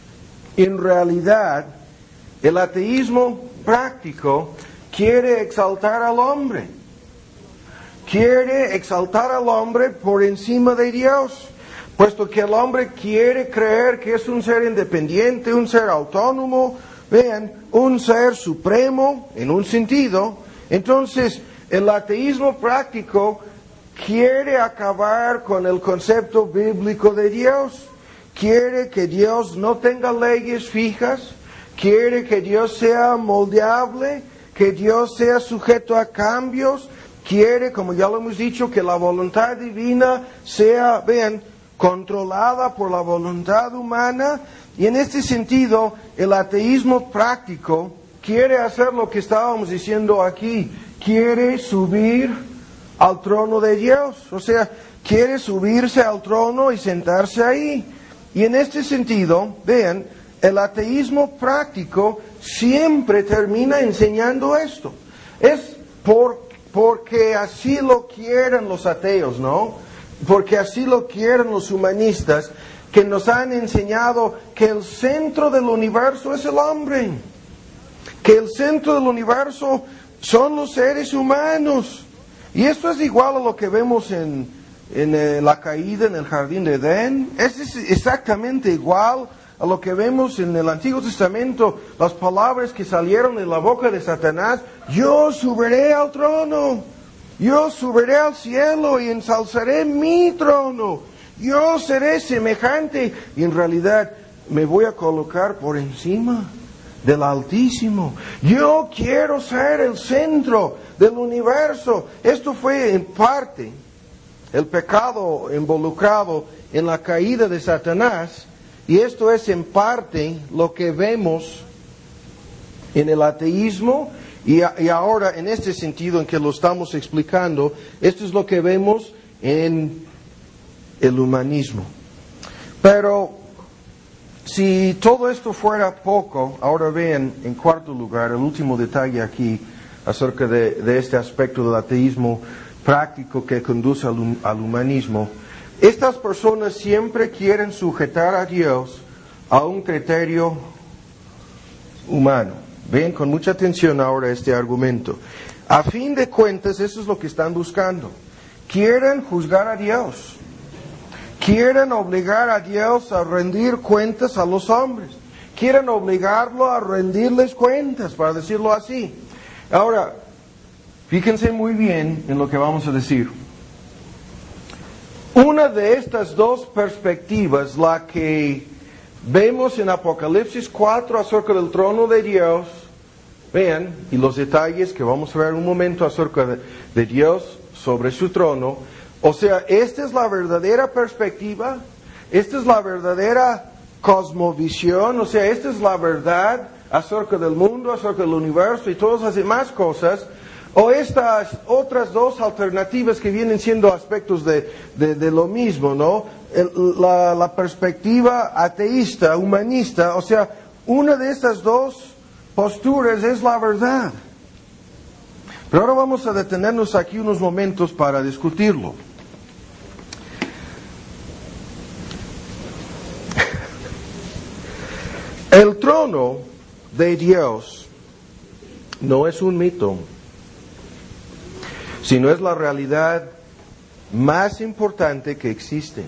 en realidad, el ateísmo práctico quiere exaltar al hombre. Quiere exaltar al hombre por encima de Dios. Puesto que el hombre quiere creer que es un ser independiente, un ser autónomo, vean, un ser supremo en un sentido. Entonces, el ateísmo práctico quiere acabar con el concepto bíblico de Dios. Quiere que Dios no tenga leyes fijas. Quiere que Dios sea moldeable, que Dios sea sujeto a cambios, quiere, como ya lo hemos dicho, que la voluntad divina sea, vean, controlada por la voluntad humana. Y en este sentido, el ateísmo práctico quiere hacer lo que estábamos diciendo aquí. Quiere subir al trono de Dios. O sea, quiere subirse al trono y sentarse ahí. Y en este sentido, vean, el ateísmo práctico siempre termina enseñando esto. Es porque así lo quieren los ateos, ¿no? Porque así lo quieren los humanistas, que nos han enseñado que el centro del universo es el hombre. Que el centro del universo son los seres humanos. Y esto es igual a lo que vemos en la caída en el jardín de Edén. Es exactamente igual a lo que vemos en el Antiguo Testamento, las palabras que salieron de la boca de Satanás: yo subiré al trono, yo subiré al cielo y ensalzaré mi trono, yo seré semejante, y en realidad me voy a colocar por encima del Altísimo. Yo quiero ser el centro del universo. Esto fue en parte el pecado involucrado en la caída de Satanás, y esto es en parte lo que vemos en el ateísmo, y ahora en este sentido en que lo estamos explicando, esto es lo que vemos en el humanismo. Pero si todo esto fuera poco, ahora vean, en cuarto lugar, el último detalle aquí acerca de este aspecto del ateísmo práctico que conduce al humanismo. Estas personas siempre quieren sujetar a Dios a un criterio humano. Ven con mucha atención ahora este argumento. A fin de cuentas, eso es lo que están buscando. Quieren juzgar a Dios. Quieren obligar a Dios a rendir cuentas a los hombres. Quieren obligarlo a rendirles cuentas, para decirlo así. Ahora, fíjense muy bien en lo que vamos a decir. Una de estas dos perspectivas, la que vemos en Apocalipsis 4 acerca del trono de Dios, vean, y los detalles que vamos a ver un momento acerca de Dios sobre su trono. O sea, esta es la verdadera perspectiva, esta es la verdadera cosmovisión, o sea, esta es la verdad acerca del mundo, acerca del universo y todas las demás cosas. O estas otras dos alternativas que vienen siendo aspectos de lo mismo, ¿no? La perspectiva ateísta, humanista, o sea, una de estas dos posturas es la verdad. Pero ahora vamos a detenernos aquí unos momentos para discutirlo. El trono de Dios no es un mito, sino es la realidad más importante que existe.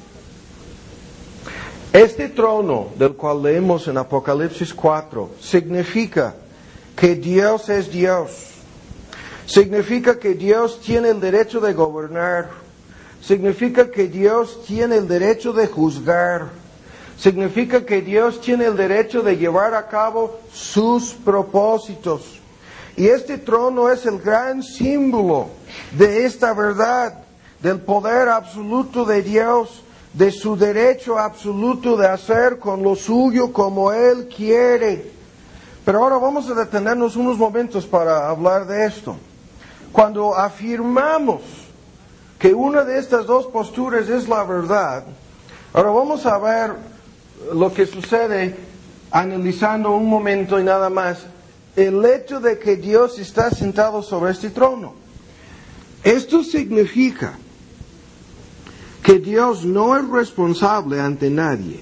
Este trono del cual leemos en Apocalipsis 4 significa que Dios es Dios. Significa que Dios tiene el derecho de gobernar. Significa que Dios tiene el derecho de juzgar. Significa que Dios tiene el derecho de llevar a cabo sus propósitos. Y este trono es el gran símbolo de esta verdad, del poder absoluto de Dios, de su derecho absoluto de hacer con lo suyo como Él quiere. Pero ahora vamos a detenernos unos momentos para hablar de esto. Cuando afirmamos que una de estas dos posturas es la verdad, ahora vamos a ver lo que sucede analizando un momento y nada más el hecho de que Dios está sentado sobre este trono. Esto significa que Dios no es responsable ante nadie.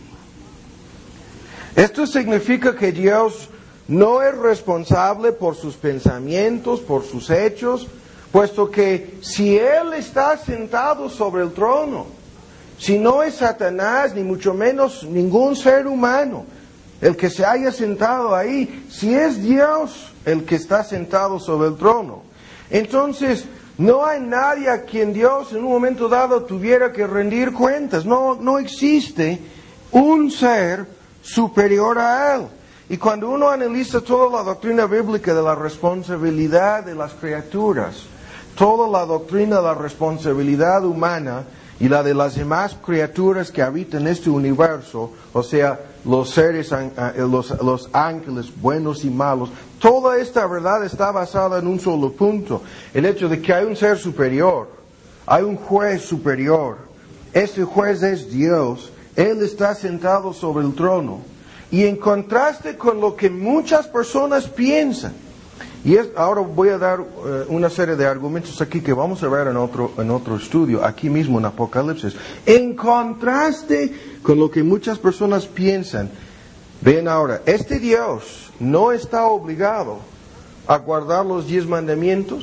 Esto significa que Dios no es responsable por sus pensamientos, por sus hechos, puesto que si Él está sentado sobre el trono, si no es Satanás, ni mucho menos ningún ser humano el que se haya sentado ahí, si es Dios el que está sentado sobre el trono, entonces no hay nadie a quien Dios en un momento dado tuviera que rendir cuentas. No existe un ser superior a Él. Y cuando uno analiza toda la doctrina bíblica de la responsabilidad de las criaturas, toda la doctrina de la responsabilidad humana y la de las demás criaturas que habitan este universo, o sea, los seres, los ángeles buenos y malos, toda esta verdad está basada en un solo punto: el hecho de que hay un ser superior, hay un juez superior. Este juez es Dios. Él está sentado sobre el trono. Y en contraste con lo que muchas personas piensan, ahora voy a dar una serie de argumentos aquí que vamos a ver en otro estudio, aquí mismo en Apocalipsis. En contraste con lo que muchas personas piensan, ven ahora, este Dios no está obligado a guardar los 10 mandamientos.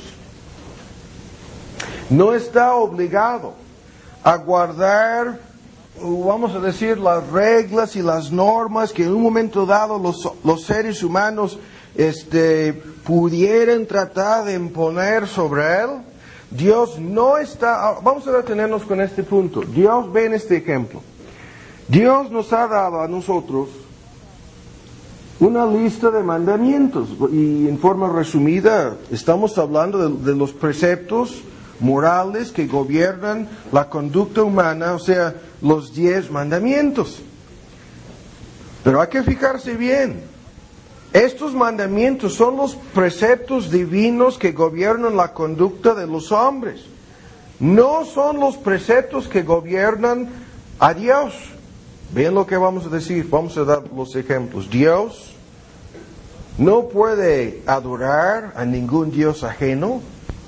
No está obligado a guardar, vamos a decir, las reglas y las normas que en un momento dado los seres humanos pudieran tratar de imponer sobre Él. Dios no está... Vamos a detenernos con este punto. Dios, ve en este ejemplo. Dios nos ha dado a nosotros una lista de mandamientos, y en forma resumida estamos hablando de los preceptos morales que gobiernan la conducta humana, o sea, los 10 mandamientos. Pero hay que fijarse bien. Estos mandamientos son los preceptos divinos que gobiernan la conducta de los hombres. No son los preceptos que gobiernan a Dios. Vean lo que vamos a decir. Vamos a dar los ejemplos. Dios no puede adorar a ningún Dios ajeno.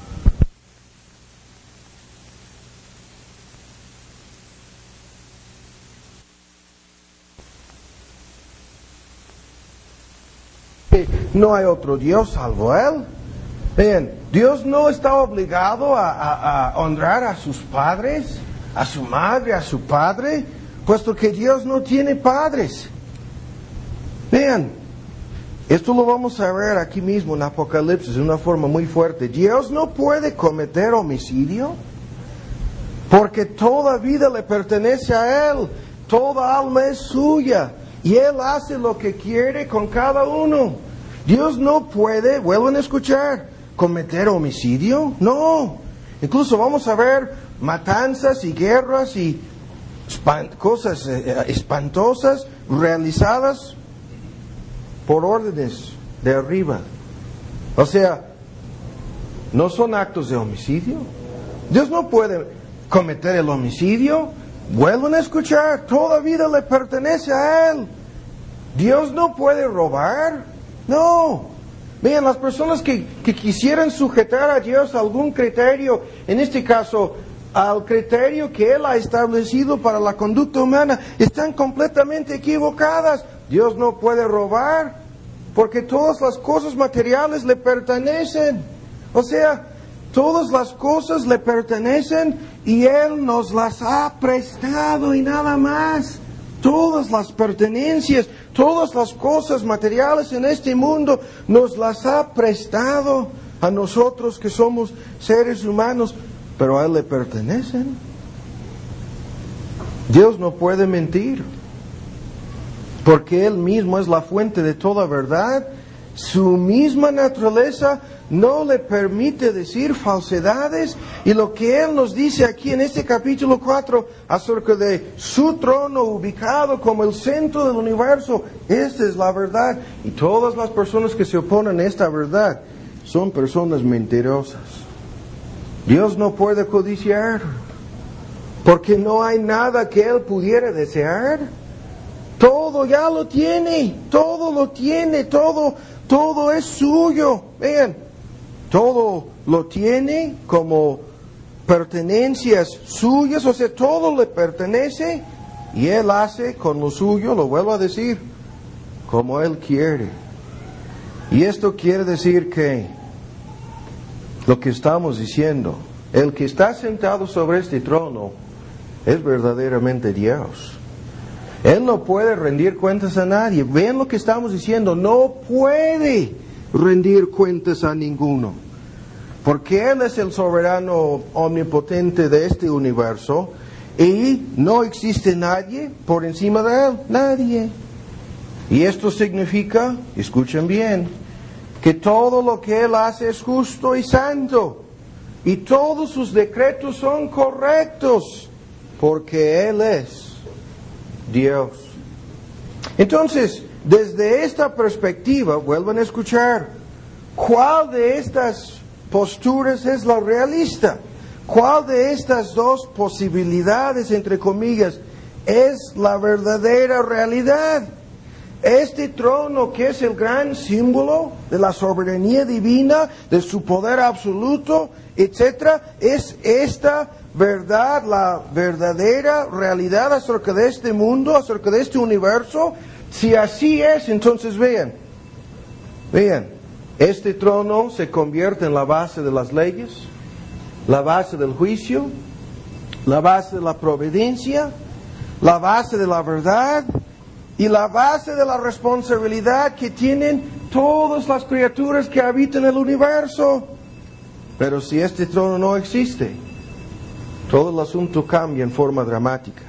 No hay otro Dios salvo Él. Vean, Dios no está obligado a honrar a sus padres, a su madre, a su padre, puesto que Dios no tiene padres. Vean, esto lo vamos a ver aquí mismo en Apocalipsis de una forma muy fuerte. Dios no puede cometer homicidio, porque toda vida le pertenece a Él, toda alma es suya, y Él hace lo que quiere con cada uno. Dios no puede, vuelvan a escuchar, cometer homicidio. No. Incluso vamos a ver matanzas y guerras y cosas espantosas realizadas por órdenes de arriba. O sea, no son actos de homicidio. Dios no puede cometer el homicidio. Vuelvan a escuchar, toda vida le pertenece a Él. Dios no puede robar. No. Vean, las personas que quisieran sujetar a Dios a algún criterio, en este caso al criterio que Él ha establecido para la conducta humana, están completamente equivocadas. Dios no puede robar, porque todas las cosas materiales le pertenecen. O sea, todas las cosas le pertenecen y Él nos las ha prestado y nada más. Todas las pertenencias, todas las cosas materiales en este mundo nos las ha prestado a nosotros que somos seres humanos, pero a Él le pertenecen. Dios no puede mentir, porque Él mismo es la fuente de toda verdad. Su misma naturaleza no le permite decir falsedades, y lo que Él nos dice aquí en este capítulo 4 acerca de su trono ubicado como el centro del universo, esta es la verdad, y todas las personas que se oponen a esta verdad son personas mentirosas. Dios no puede codiciar, porque no hay nada que Él pudiera desear. Todo ya lo tiene, todo lo tiene, todo es suyo. Vean, todo lo tiene como pertenencias suyas, o sea, todo le pertenece, y Él hace con lo suyo, lo vuelvo a decir, como Él quiere. Y esto quiere decir que lo que estamos diciendo, el que está sentado sobre este trono es verdaderamente Dios. Él no puede rendir cuentas a nadie. Ven lo que estamos diciendo. No puede rendir cuentas a ninguno. Porque Él es el soberano omnipotente de este universo. Y no existe nadie por encima de Él. Nadie. Y esto significa, escuchen bien, que todo lo que Él hace es justo y santo. y todos sus decretos son correctos, porque Él es Dios. Entonces, desde esta perspectiva, vuelvan a escuchar, ¿cuál de estas posturas es la realista? ¿Cuál de estas dos posibilidades, entre comillas, es la verdadera realidad? Este trono, que es el gran símbolo de la soberanía divina, de su poder absoluto, etc., es esta verdad, la verdadera realidad acerca de este mundo, acerca de este universo. Si así es, entonces vean, este trono se convierte en la base de las leyes, la base del juicio, la base de la providencia, la base de la verdad y la base de la responsabilidad que tienen todas las criaturas que habitan el universo. Pero si este trono no existe, todo el asunto cambia en forma dramática.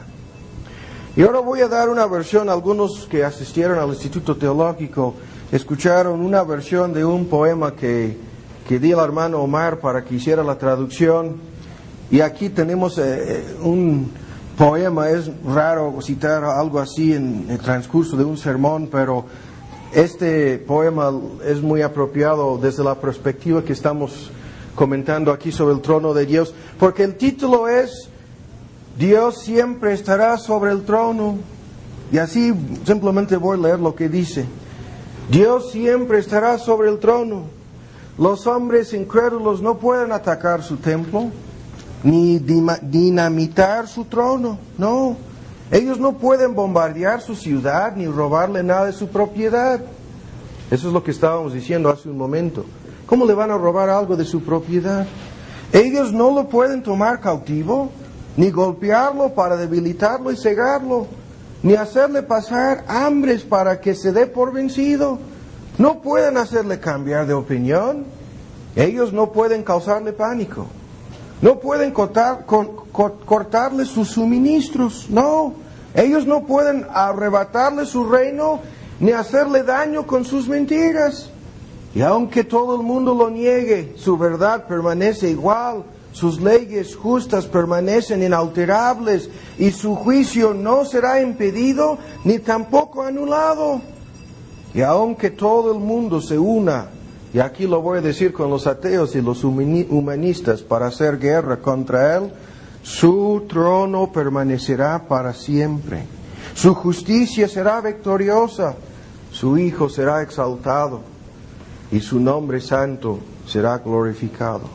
Y ahora voy a dar una versión. Algunos que asistieron al Instituto Teológico escucharon una versión de un poema que di al hermano Omar para que hiciera la traducción. Y aquí tenemos un poema. Es raro citar algo así en el transcurso de un sermón, pero este poema es muy apropiado desde la perspectiva que estamos comentando aquí sobre el trono de Dios, porque el título es Dios siempre estará sobre el trono. Y así simplemente voy a leer lo que dice. Dios siempre estará sobre el trono. Los hombres incrédulos no pueden atacar su templo, ni dinamitar su trono. No, ellos no pueden bombardear su ciudad, ni robarle nada de su propiedad. Eso es lo que estábamos diciendo hace un momento. ¿Cómo le van a robar algo de su propiedad? Ellos no lo pueden tomar cautivo, ni golpearlo para debilitarlo y cegarlo, ni hacerle pasar hambres para que se dé por vencido. No pueden hacerle cambiar de opinión. Ellos no pueden causarle pánico. No pueden cortarle sus suministros. No, ellos no pueden arrebatarle su reino, ni hacerle daño con sus mentiras. Y aunque todo el mundo lo niegue, su verdad permanece igual. Sus leyes justas permanecen inalterables y su juicio no será impedido ni tampoco anulado. Y aunque todo el mundo se una, y aquí lo voy a decir con los ateos y los humanistas, para hacer guerra contra él, su trono permanecerá para siempre. Su justicia será victoriosa, su Hijo será exaltado y su nombre santo será glorificado.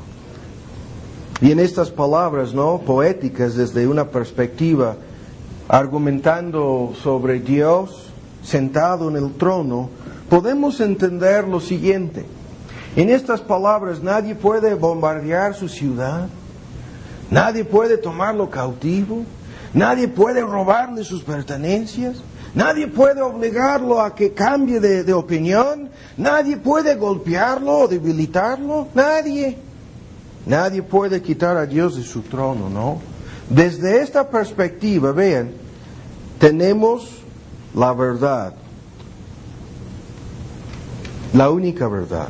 Y en estas palabras, poéticas desde una perspectiva, argumentando sobre Dios sentado en el trono, podemos entender lo siguiente. En estas palabras, nadie puede bombardear su ciudad, nadie puede tomarlo cautivo, nadie puede robarle sus pertenencias, nadie puede obligarlo a que cambie de opinión, nadie puede golpearlo o debilitarlo, nadie. Nadie puede quitar a Dios de su trono, ¿no? Desde esta perspectiva, vean, tenemos la verdad, la única verdad.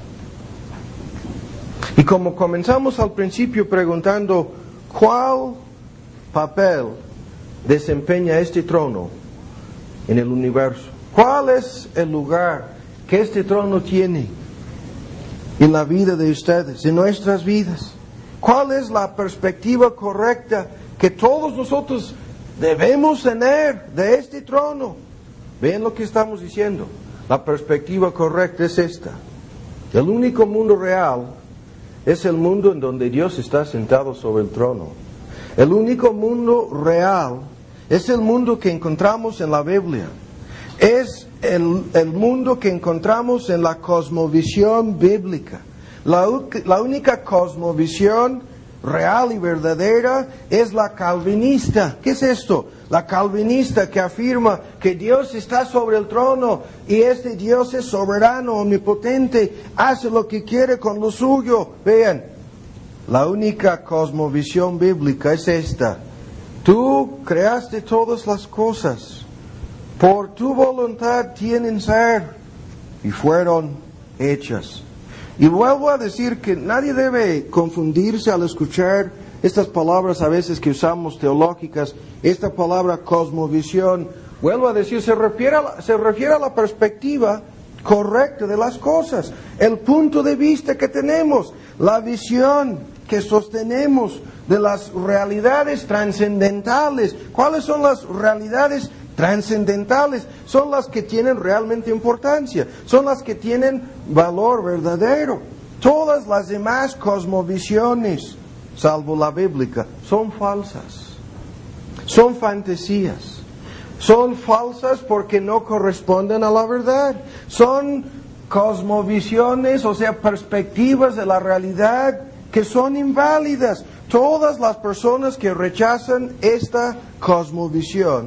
Y como comenzamos al principio preguntando, ¿cuál papel desempeña este trono en el universo? ¿Cuál es el lugar que este trono tiene en la vida de ustedes, en nuestras vidas? ¿Cuál es la perspectiva correcta que todos nosotros debemos tener de este trono? Ven lo que estamos diciendo. La perspectiva correcta es esta. El único mundo real es el mundo en donde Dios está sentado sobre el trono. El único mundo real es el mundo que encontramos en la Biblia. Es el mundo que encontramos en la cosmovisión bíblica. La única cosmovisión real y verdadera es la calvinista. ¿Qué es esto? La calvinista que afirma que Dios está sobre el trono y este Dios es soberano, omnipotente, hace lo que quiere con lo suyo. Vean, la única cosmovisión bíblica es esta. Tú creaste todas las cosas. Por tu voluntad tienen ser y fueron hechas. Y vuelvo a decir que nadie debe confundirse al escuchar estas palabras a veces que usamos teológicas, esta palabra cosmovisión. Vuelvo a decir, se refiere a la perspectiva correcta de las cosas, el punto de vista que tenemos, la visión que sostenemos de las realidades trascendentales. ¿Cuáles son las realidades trascendentales? Son las que tienen realmente importancia, son las que tienen valor verdadero. Todas las demás cosmovisiones, salvo la bíblica, son falsas, son fantasías. Son falsas porque no corresponden a la verdad. Son cosmovisiones, o sea, perspectivas de la realidad que son inválidas. Todas las personas que rechazan esta cosmovisión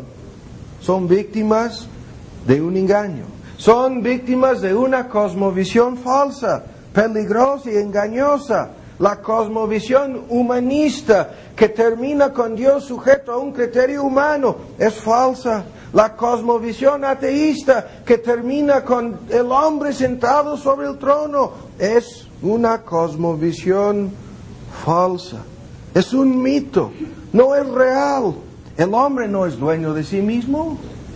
son víctimas de un engaño. Son víctimas de una cosmovisión falsa, peligrosa y engañosa. La cosmovisión humanista que termina con Dios sujeto a un criterio humano es falsa. La cosmovisión ateísta que termina con el hombre sentado sobre el trono es una cosmovisión falsa. Es un mito, no es real. El hombre no es dueño de sí mismo.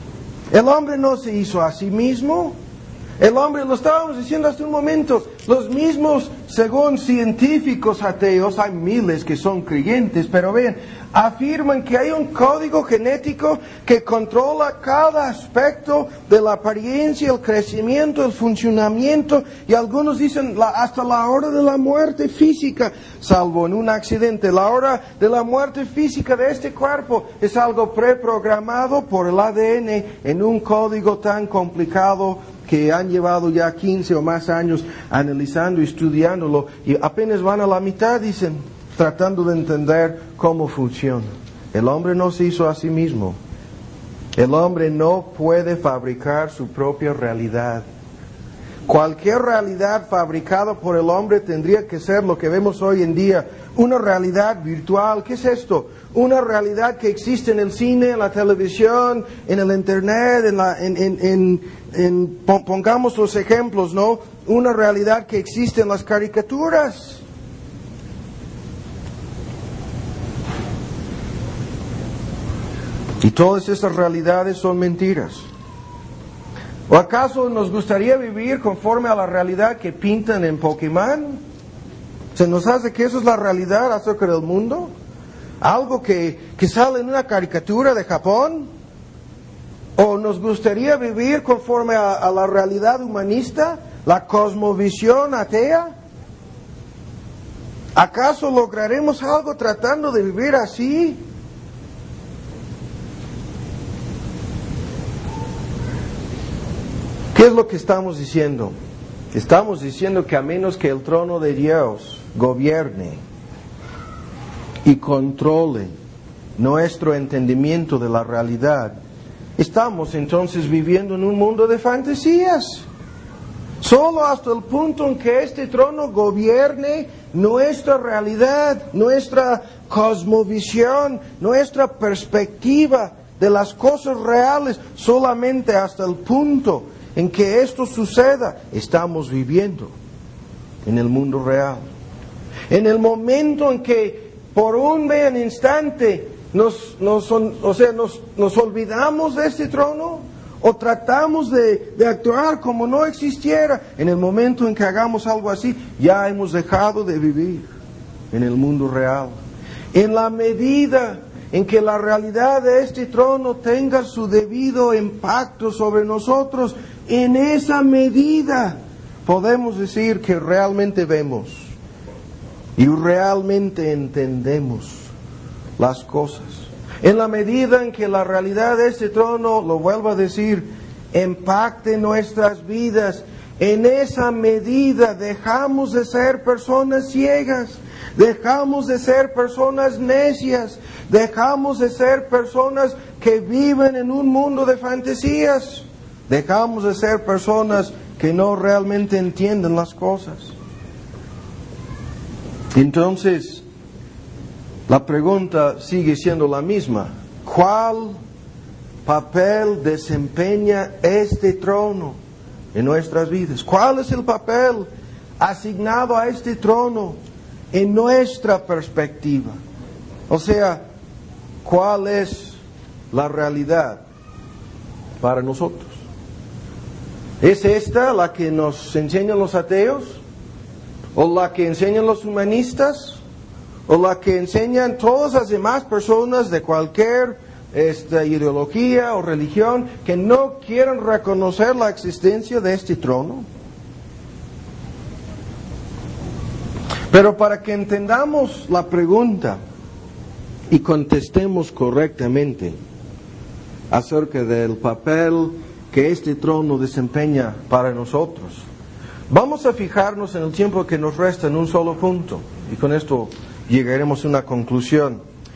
El hombre no se hizo a sí mismo. El hombre, lo estábamos diciendo hace un momento, los mismos, según científicos ateos, hay miles que son creyentes, pero vean, afirman que hay un código genético que controla cada aspecto de la apariencia, el crecimiento, el funcionamiento, y algunos dicen hasta la hora de la muerte física, salvo en un accidente. La hora de la muerte física de este cuerpo es algo preprogramado por el ADN en un código tan complicado que han llevado ya 15 o más años analizando y estudiándolo, y apenas van a la mitad, dicen, tratando de entender cómo funciona. El hombre no se hizo a sí mismo. El hombre no puede fabricar su propia realidad. Cualquier realidad fabricada por el hombre tendría que ser lo que vemos hoy en día, una realidad virtual. ¿Qué es esto? Una realidad que existe en el cine, en la televisión, en el internet, pongamos los ejemplos, ¿no? Una realidad que existe en las caricaturas. Y todas estas realidades son mentiras. ¿O acaso nos gustaría vivir conforme a la realidad que pintan en Pokémon? ¿Se nos hace que eso es la realidad acerca del mundo? ¿Algo que sale en una caricatura de Japón? ¿O nos gustaría vivir conforme a la realidad humanista, la cosmovisión atea? ¿Acaso lograremos algo tratando de vivir así? ¿Qué es lo que estamos diciendo? Estamos diciendo que a menos que el trono de Dios gobierne y controle nuestro entendimiento de la realidad, estamos entonces viviendo en un mundo de fantasías. Solo hasta el punto en que este trono gobierne nuestra realidad, nuestra cosmovisión, nuestra perspectiva de las cosas reales, solamente hasta el punto en que esto suceda, estamos viviendo en el mundo real. En el momento en que por un instante nos olvidamos de este trono o tratamos de actuar como no existiera, en el momento en que hagamos algo así, ya hemos dejado de vivir en el mundo real. En la medida en que la realidad de este trono tenga su debido impacto sobre nosotros, en esa medida podemos decir que realmente vemos y realmente entendemos las cosas. En la medida en que la realidad de este trono, lo vuelvo a decir, impacte nuestras vidas, en esa medida dejamos de ser personas ciegas, dejamos de ser personas necias, dejamos de ser personas que viven en un mundo de fantasías, dejamos de ser personas que no realmente entienden las cosas. Entonces, la pregunta sigue siendo la misma. ¿Cuál papel desempeña este trono en nuestras vidas? ¿Cuál es el papel asignado a este trono en nuestra perspectiva. O sea, ¿cuál es la realidad para nosotros? ¿Es esta la que nos enseñan los ateos? ¿O la que enseñan los humanistas? ¿O la que enseñan todas las demás personas de cualquier ideología o religión que no quieren reconocer la existencia de este trono? Pero para que entendamos la pregunta y contestemos correctamente acerca del papel que este trono desempeña para nosotros, vamos a fijarnos en el tiempo que nos resta en un solo punto, y con esto llegaremos a una conclusión.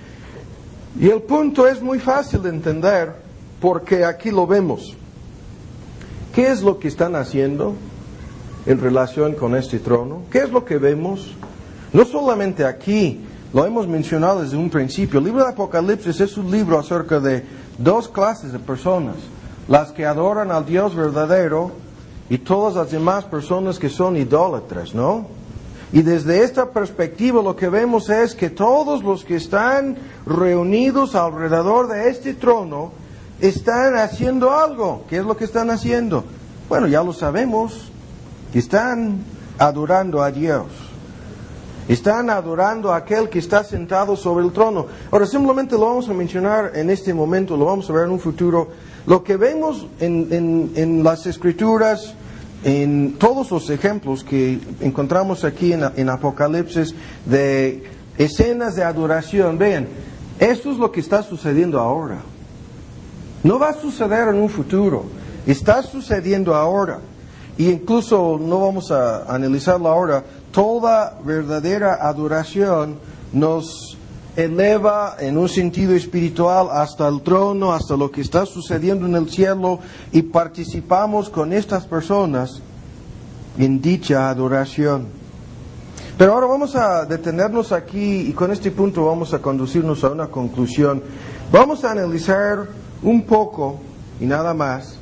Y el punto es muy fácil de entender porque aquí lo vemos. ¿Qué es lo que están haciendo en relación con este trono? ¿Qué es lo que vemos? No solamente aquí, lo hemos mencionado desde un principio. El libro de Apocalipsis es un libro acerca de dos clases de personas: las que adoran al Dios verdadero y todas las demás personas que son idólatras, ¿no? Y desde esta perspectiva lo que vemos es que todos los que están reunidos alrededor de este trono están haciendo algo. ¿Qué es lo que están haciendo? Bueno, ya lo sabemos. Están adorando a Dios. Están adorando a aquel que está sentado sobre el trono. Ahora, simplemente lo vamos a mencionar en este momento, lo vamos a ver en un futuro. Lo que vemos en las Escrituras, en todos los ejemplos que encontramos aquí en Apocalipsis de escenas de adoración, vean, esto es lo que está sucediendo ahora. No va a suceder en un futuro, está sucediendo ahora. Y incluso no vamos a analizarlo ahora. Toda verdadera adoración nos eleva en un sentido espiritual hasta el trono, hasta lo que está sucediendo en el cielo, y participamos con estas personas en dicha adoración. Pero ahora vamos a detenernos aquí y con este punto vamos a conducirnos a una conclusión. Vamos a analizar un poco y nada más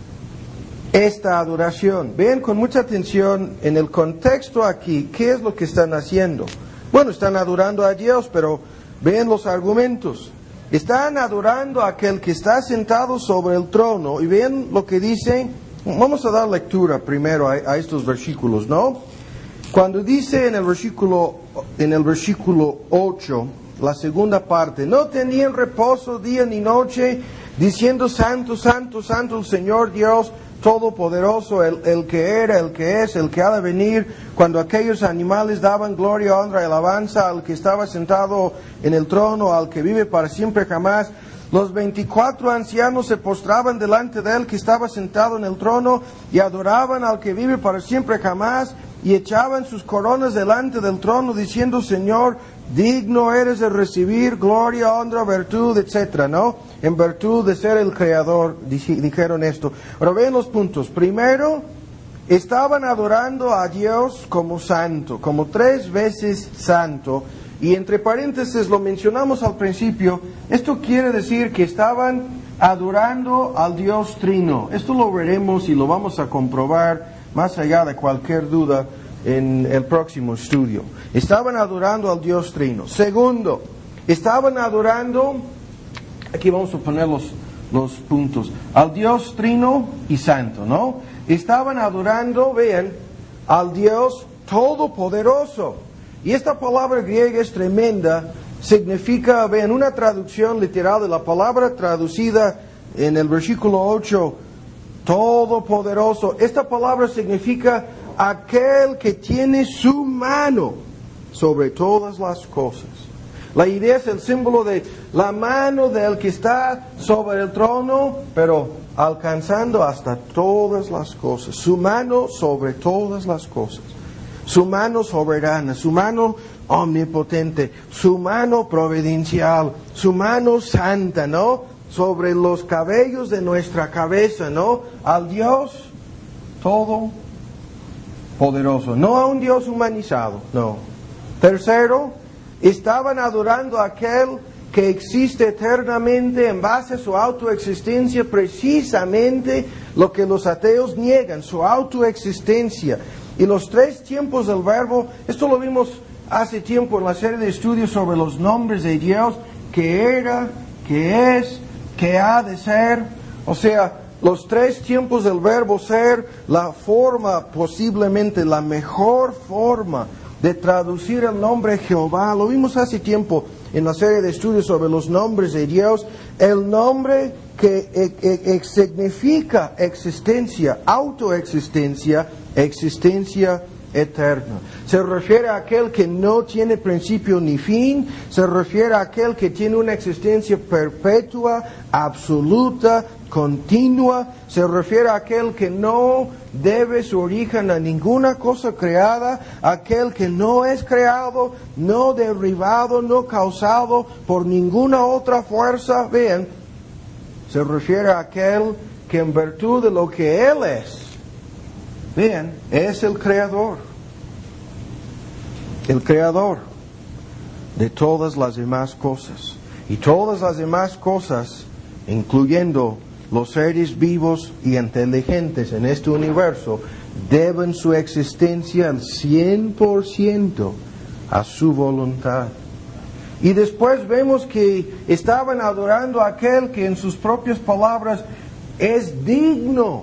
esta adoración. Vean con mucha atención en el contexto aquí, ¿qué es lo que están haciendo? Bueno, están adorando a Dios, pero vean los argumentos. Están adorando a aquel que está sentado sobre el trono, y vean lo que dice. Vamos a dar lectura primero a estos versículos, ¿no? Cuando dice en el versículo 8, la segunda parte: no tenían reposo día ni noche, diciendo: Santo, Santo, Santo el Señor Dios Todopoderoso, el que era, el que es, el que ha de venir. Cuando aquellos animales daban gloria, honra y alabanza al que estaba sentado en el trono, al que vive para siempre jamás, los 24 ancianos se postraban delante de él que estaba sentado en el trono y adoraban al que vive para siempre jamás, y echaban sus coronas delante del trono diciendo: Señor, digno eres de recibir gloria, honra, virtud, etcétera, ¿no? En virtud de ser el Creador, dijeron esto. Ahora ven los puntos. Primero, estaban adorando a Dios como santo, como 3 veces santo. Y entre paréntesis lo mencionamos al principio, esto quiere decir que estaban adorando al Dios Trino. Esto lo veremos y lo vamos a comprobar más allá de cualquier duda en el próximo estudio. Estaban adorando al Dios Trino. Segundo, estaban adorando, aquí vamos a poner los puntos, al Dios Trino y Santo, ¿no? Estaban adorando, vean, al Dios Todopoderoso. Y esta palabra griega es tremenda, significa, vean, una traducción literal de la palabra traducida en el versículo 8, Todopoderoso. Esta palabra significa aquel que tiene su mano sobre todas las cosas. La idea es el símbolo de la mano del que está sobre el trono, pero alcanzando hasta todas las cosas. Su mano sobre todas las cosas. Su mano soberana, su mano omnipotente, su mano providencial, su mano santa, ¿no? Sobre los cabellos de nuestra cabeza, ¿no? Al Dios Todopoderoso, no a un Dios humanizado, no. Tercero, estaban adorando a aquel que existe eternamente en base a su autoexistencia, precisamente lo que los ateos niegan, su autoexistencia. Y los tres tiempos del verbo, esto lo vimos hace tiempo en la serie de estudios sobre los nombres de Dios, que era, que es, que ha de ser. O sea, los tres tiempos del verbo ser, la forma, posiblemente la mejor forma de traducir el nombre Jehová, lo vimos hace tiempo en la serie de estudios sobre los nombres de Dios, el nombre que significa existencia, autoexistencia, existencia eterna. Se refiere a aquel que no tiene principio ni fin, se refiere a aquel que tiene una existencia perpetua, absoluta, continua, se refiere a aquel que no debe su origen a ninguna cosa creada, aquel que no es creado, no derribado, no causado por ninguna otra fuerza. Vean, se refiere a aquel que en virtud de lo que Él es, vean, es el creador de todas las demás cosas. Y todas las demás cosas, incluyendo los seres vivos y inteligentes en este universo, deben su existencia al 100% a su voluntad. Y después vemos que estaban adorando a aquel que en sus propias palabras es digno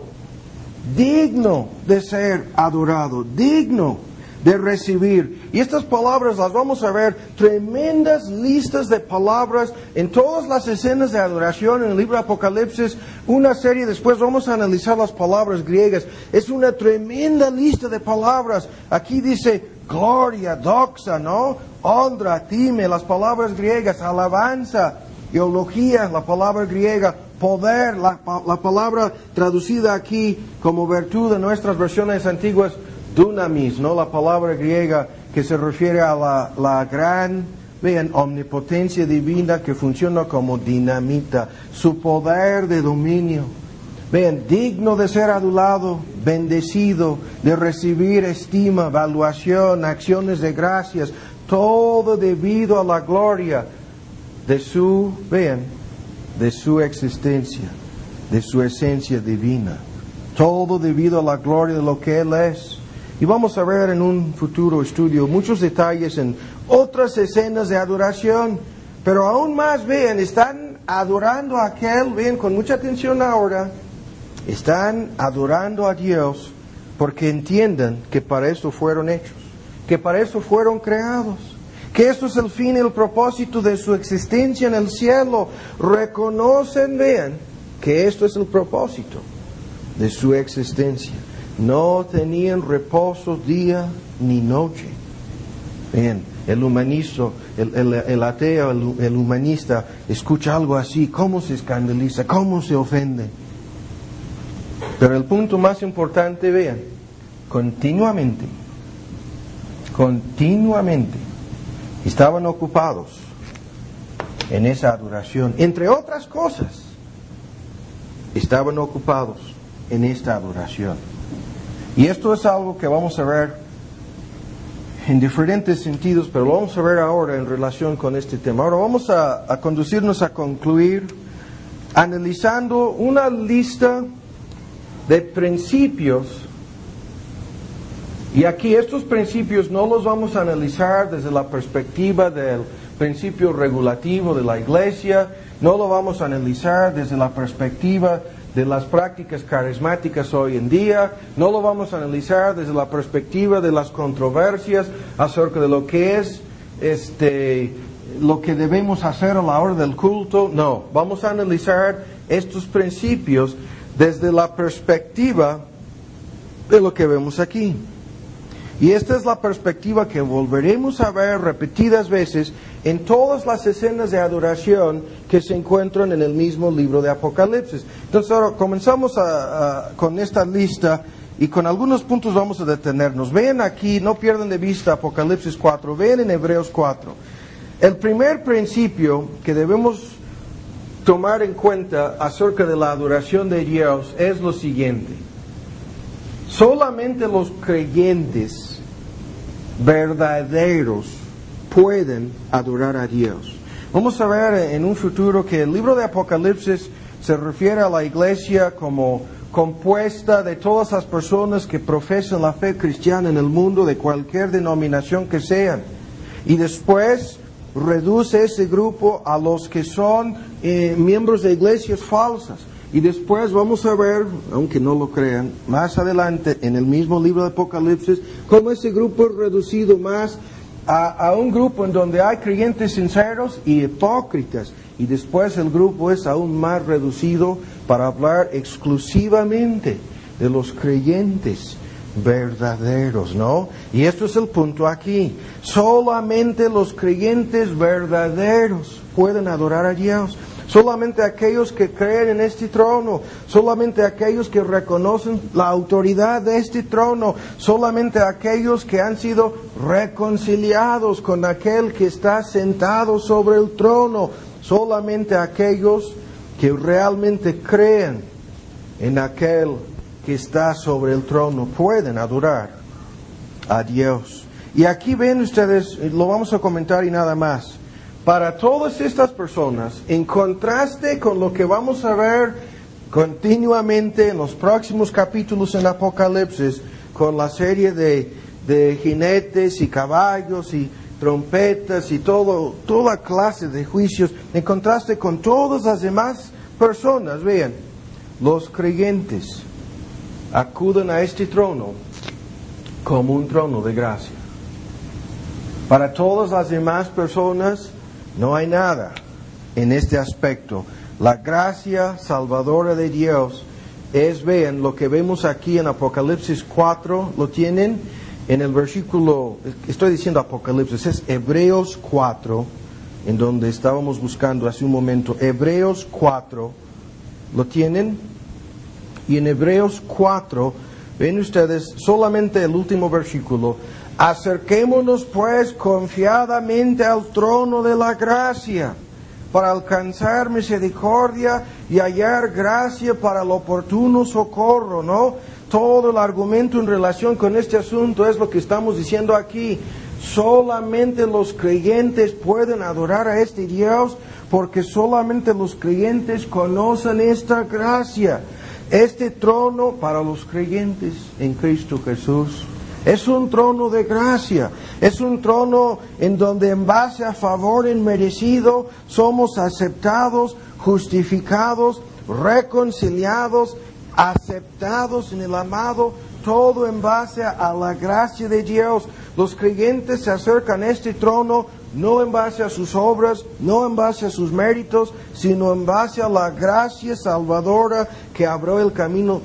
de ser adorado, digno de recibir. Y estas palabras las vamos a ver, tremendas listas de palabras en todas las escenas de adoración en el libro de Apocalipsis. Una serie después vamos a analizar las palabras griegas. Es una tremenda lista de palabras. Aquí dice gloria, doxa, ¿no? Honra, time, las palabras griegas, alabanza, eulogía, la palabra griega, poder, la palabra traducida aquí como virtud en nuestras versiones antiguas, dunamis, ¿no? La palabra griega que se refiere a la gran, vean, omnipotencia divina que funciona como dinamita, su poder de dominio. Vean, digno de ser adulado, bendecido, de recibir estima, valuación, acciones de gracias, todo debido a la gloria de su, vean, de su existencia, de su esencia divina. Todo debido a la gloria de lo que Él es. Y vamos a ver en un futuro estudio muchos detalles en otras escenas de adoración. Pero aún más, vean, están adorando a aquel, vean, con mucha atención ahora, están adorando a Dios porque entiendan que para eso fueron hechos, que para eso fueron creados, que esto es el fin y el propósito de su existencia en el cielo. Reconocen, vean, que esto es el propósito de su existencia. No tenían reposo día ni noche. Vean, el humanista, el ateo, el humanista, escucha algo así, ¿cómo se escandaliza? ¿Cómo se ofende? Pero el punto más importante, vean, continuamente, estaban ocupados en esa adoración. Entre otras cosas, estaban ocupados en esta adoración. Y esto es algo que vamos a ver en diferentes sentidos, pero lo vamos a ver ahora en relación con este tema. Ahora vamos a conducirnos a concluir analizando una lista de principios. Y aquí estos principios no los vamos a analizar desde la perspectiva del principio regulativo de la iglesia, no lo vamos a analizar desde la perspectiva de las prácticas carismáticas hoy en día, no lo vamos a analizar desde la perspectiva de las controversias acerca de lo que es lo que debemos hacer a la hora del culto. No, vamos a analizar estos principios desde la perspectiva de lo que vemos aquí. Y esta es la perspectiva que volveremos a ver repetidas veces en todas las escenas de adoración que se encuentran en el mismo libro de Apocalipsis. Entonces ahora comenzamos con esta lista y con algunos puntos vamos a detenernos. Vean aquí, no pierdan de vista Apocalipsis 4, vean en Hebreos 4. El primer principio que debemos tomar en cuenta acerca de la adoración de Dios es lo siguiente. Solamente los creyentes verdaderos pueden adorar a Dios. Vamos a ver en un futuro que el libro de Apocalipsis se refiere a la iglesia como compuesta de todas las personas que profesan la fe cristiana en el mundo, de cualquier denominación que sean. Y después reduce ese grupo a los que son miembros de iglesias falsas. Y después vamos a ver, aunque no lo crean, más adelante en el mismo libro de Apocalipsis, cómo ese grupo es reducido más a un grupo en donde hay creyentes sinceros y hipócritas. Y después el grupo es aún más reducido para hablar exclusivamente de los creyentes verdaderos, ¿no? Y esto es el punto aquí. Solamente los creyentes verdaderos pueden adorar a Dios. Solamente aquellos que creen en este trono, solamente aquellos que reconocen la autoridad de este trono, solamente aquellos que han sido reconciliados con aquel que está sentado sobre el trono, solamente aquellos que realmente creen en aquel que está sobre el trono pueden adorar a Dios. Y aquí ven ustedes, lo vamos a comentar y nada más. Para todas estas personas, en contraste con lo que vamos a ver continuamente en los próximos capítulos en Apocalipsis, con la serie de jinetes y caballos y trompetas y toda clase de juicios, en contraste con todas las demás personas, vean, los creyentes acuden a este trono como un trono de gracia. Para todas las demás personas no hay nada en este aspecto. La gracia salvadora de Dios es, vean, lo que vemos aquí en Apocalipsis 4, lo tienen en el versículo, estoy diciendo Apocalipsis, es Hebreos 4, en donde estábamos buscando hace un momento. Hebreos 4, ¿lo tienen? Y en Hebreos 4, ven ustedes solamente el último versículo. Acerquémonos pues confiadamente al trono de la gracia, para alcanzar misericordia y hallar gracia para el oportuno socorro, ¿no? Todo el argumento en relación con este asunto es lo que estamos diciendo aquí. Solamente los creyentes pueden adorar a este Dios, porque solamente los creyentes conocen esta gracia. Este trono para los creyentes en Cristo Jesús es un trono de gracia, es un trono en donde en base a favor inmerecido somos aceptados, justificados, reconciliados, aceptados en el amado, todo en base a la gracia de Dios. Los creyentes se acercan a este trono no en base a sus obras, no en base a sus méritos, sino en base a la gracia salvadora que abrió el camino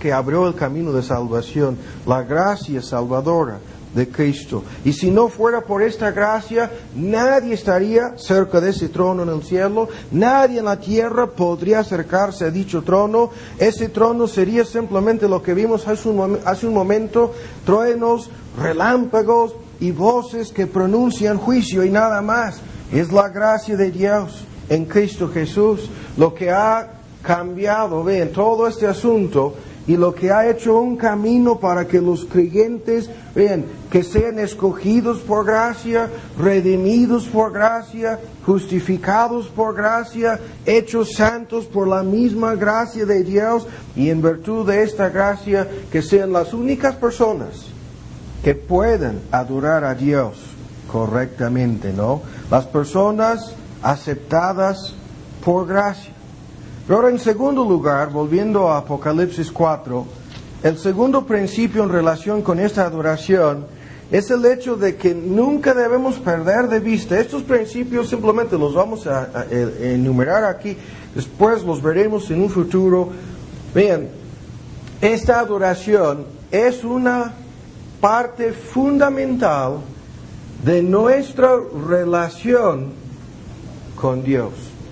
de salvación, la gracia salvadora de Cristo. Y si no fuera por esta gracia, nadie estaría cerca de ese trono en el cielo, nadie en la tierra podría acercarse a dicho trono. Ese trono sería simplemente lo que vimos hace un momento, truenos, relámpagos y voces que pronuncian juicio y nada más. Es la gracia de Dios en Cristo Jesús lo que ha cambiado, vean, todo este asunto, y lo que ha hecho un camino para que los creyentes, vean, que sean escogidos por gracia, redimidos por gracia, justificados por gracia, hechos santos por la misma gracia de Dios, y en virtud de esta gracia que sean las únicas personas que puedan adorar a Dios correctamente, ¿no? Las personas aceptadas por gracia. Pero ahora, en segundo lugar, volviendo a Apocalipsis 4, el segundo principio en relación con esta adoración es el hecho de que nunca debemos perder de vista. Estos principios simplemente los vamos a enumerar aquí, después los veremos en un futuro. Vean, esta adoración es una parte fundamental de nuestra relación con Dios.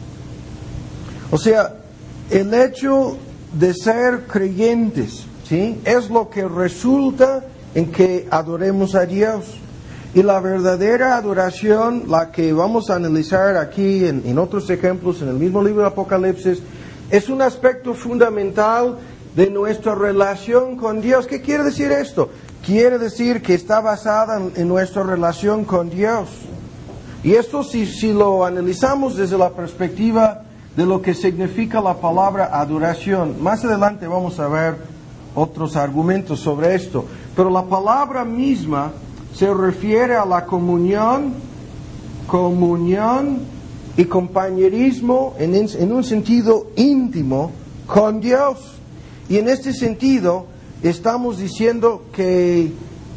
O sea, el hecho de ser creyentes, ¿sí?, es lo que resulta en que adoremos a Dios. Y la verdadera adoración, la que vamos a analizar aquí en otros ejemplos en el mismo libro de Apocalipsis, es un aspecto fundamental de nuestra relación con Dios. ¿Qué quiere decir esto? Quiere decir que está basada en nuestra relación con Dios. Y esto, si lo analizamos desde la perspectiva de lo que significa la palabra adoración. Más adelante vamos a ver otros argumentos sobre esto. Pero la palabra misma se refiere a la comunión y compañerismo en un sentido íntimo con Dios. Y en este sentido estamos diciendo que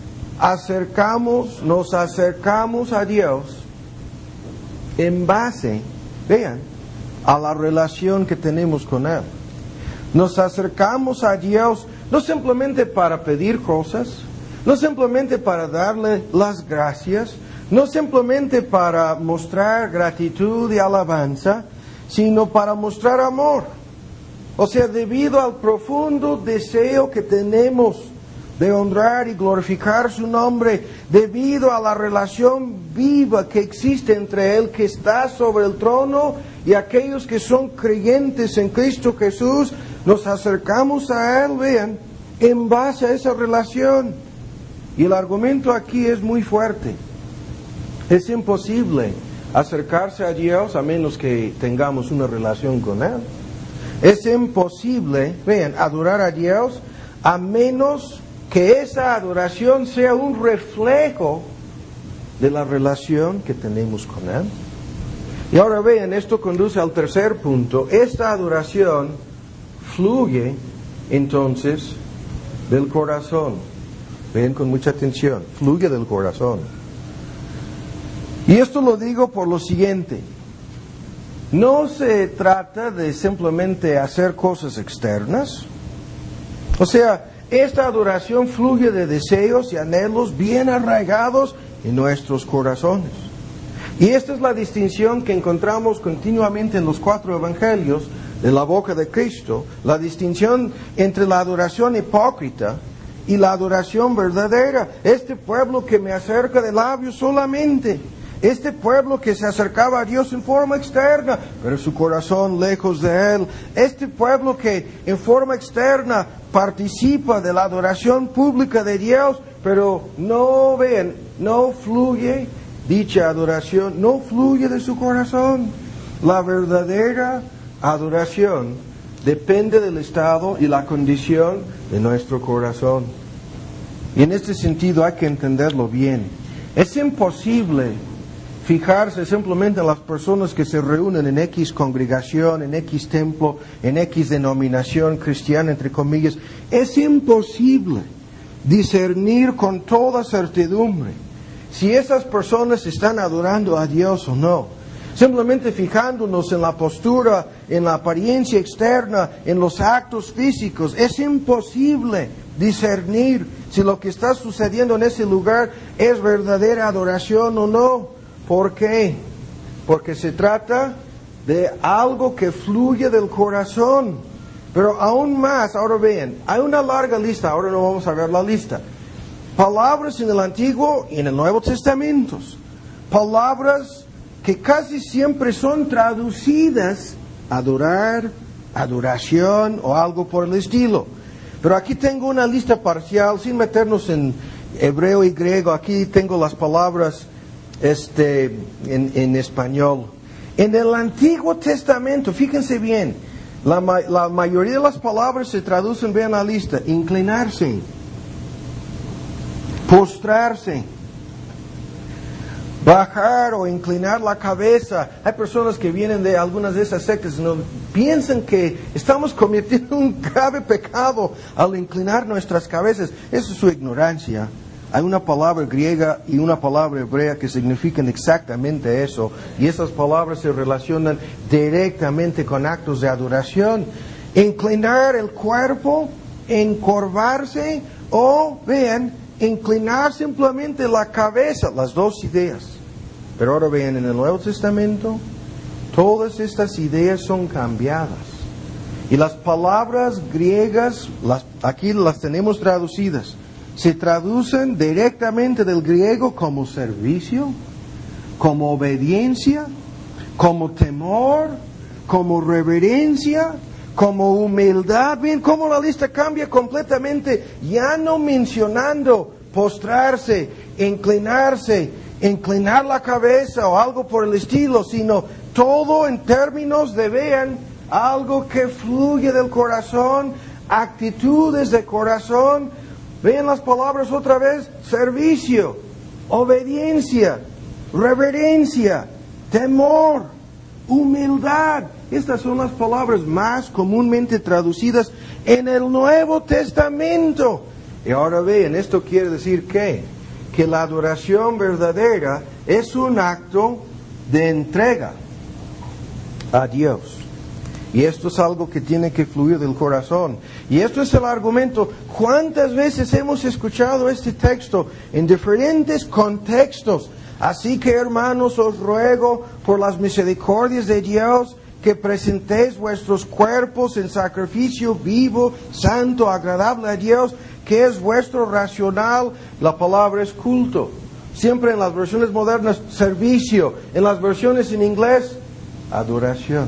nos acercamos a Dios en base, vean, a la relación que tenemos con Él. Nos acercamos a Dios no simplemente para pedir cosas, no simplemente para darle las gracias, no simplemente para mostrar gratitud y alabanza, sino para mostrar amor. O sea, debido al profundo deseo que tenemos de honrar y glorificar su nombre, debido a la relación viva que existe entre Él que está sobre el trono y aquellos que son creyentes en Cristo Jesús, nos acercamos a Él, vean, en base a esa relación. Y el argumento aquí es muy fuerte. Es imposible acercarse a Dios a menos que tengamos una relación con Él. Es imposible, vean, adorar a Dios a menos que esa adoración sea un reflejo de la relación que tenemos con Él. Y ahora vean, esto conduce al tercer punto. Esta adoración fluye entonces del corazón. Vean con mucha atención, fluye del corazón. Y esto lo digo por lo siguiente. No se trata de simplemente hacer cosas externas. O sea, esta adoración fluye de deseos y anhelos bien arraigados en nuestros corazones. Y esta es la distinción que encontramos continuamente en los 4 evangelios de la boca de Cristo. La distinción entre la adoración hipócrita y la adoración verdadera. Este pueblo que me acerca de labios solamente. Este pueblo que se acercaba a Dios en forma externa, pero su corazón lejos de Él. Este pueblo que en forma externa participa de la adoración pública de Dios, pero no fluye dicha adoración, no fluye de su corazón. La verdadera adoración depende del estado y la condición de nuestro corazón. Y en este sentido hay que entenderlo bien. Es imposible fijarse simplemente en las personas que se reúnen en X congregación, en X templo, en X denominación cristiana, entre comillas. Es imposible discernir con toda certidumbre si esas personas están adorando a Dios o no. Simplemente fijándonos en la postura, en la apariencia externa, en los actos físicos. Es imposible discernir si lo que está sucediendo en ese lugar es verdadera adoración o no. ¿Por qué? Porque se trata de algo que fluye del corazón. Pero aún más, ahora vean, hay una larga lista, ahora no vamos a ver la lista. Palabras en el Antiguo y en el Nuevo Testamento. Palabras que casi siempre son traducidas adorar, adoración o algo por el estilo. Pero aquí tengo una lista parcial, sin meternos en hebreo y griego. Aquí tengo las palabras en español. En el Antiguo Testamento, fíjense bien, la mayoría de las palabras se traducen, vean la lista: inclinarse, postrarse, bajar o inclinar la cabeza. Hay personas que vienen de algunas de esas sectas y piensan que estamos cometiendo un grave pecado al inclinar nuestras cabezas. Eso es su ignorancia. Hay una palabra griega y una palabra hebrea que significan exactamente eso. Y esas palabras se relacionan directamente con actos de adoración. Inclinar el cuerpo, encorvarse o, vean, inclinar simplemente la cabeza. Las dos ideas. Pero ahora vean, en el Nuevo Testamento, todas estas ideas son cambiadas. Y las palabras griegas, aquí las tenemos traducidas. Se traducen directamente del griego como servicio, como obediencia, como temor, como reverencia, como humildad. Bien, cómo la lista cambia completamente, ya no mencionando postrarse, inclinarse, inclinar la cabeza o algo por el estilo, sino todo en términos de, vean, algo que fluye del corazón, actitudes de corazón. Vean las palabras otra vez: servicio, obediencia, reverencia, temor, humildad. Estas son las palabras más comúnmente traducidas en el Nuevo Testamento. Y ahora vean, esto quiere decir que la adoración verdadera es un acto de entrega a Dios. Y esto es algo que tiene que fluir del corazón. Y esto es el argumento. ¿Cuántas veces hemos escuchado este texto en diferentes contextos? Así que, hermanos, os ruego por las misericordias de Dios que presentéis vuestros cuerpos en sacrificio vivo, santo, agradable a Dios, que es vuestro racional. La palabra es culto. Siempre en las versiones modernas, servicio. En las versiones en inglés, adoración.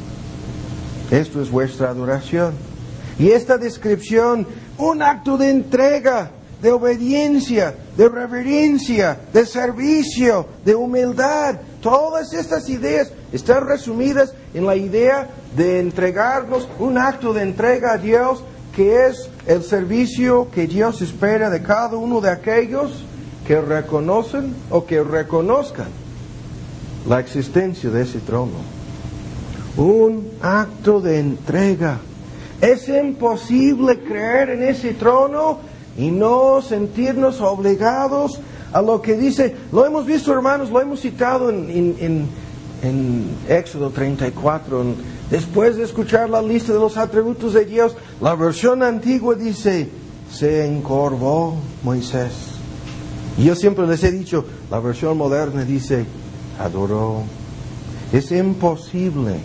Esto es vuestra adoración. Y esta descripción, un acto de entrega, de obediencia, de reverencia, de servicio, de humildad. Todas estas ideas están resumidas en la idea de entregarnos, un acto de entrega a Dios, que es el servicio que Dios espera de cada uno de aquellos que reconocen o que reconozcan la existencia de ese trono. Un acto de entrega. Es imposible creer en ese trono y no sentirnos obligados a lo que dice. Lo hemos visto, hermanos, lo hemos citado en Éxodo 34. Después de escuchar la lista de los atributos de Dios, la versión antigua dice: se encorvó Moisés. Y yo siempre les he dicho, la versión moderna dice: adoró. Es imposible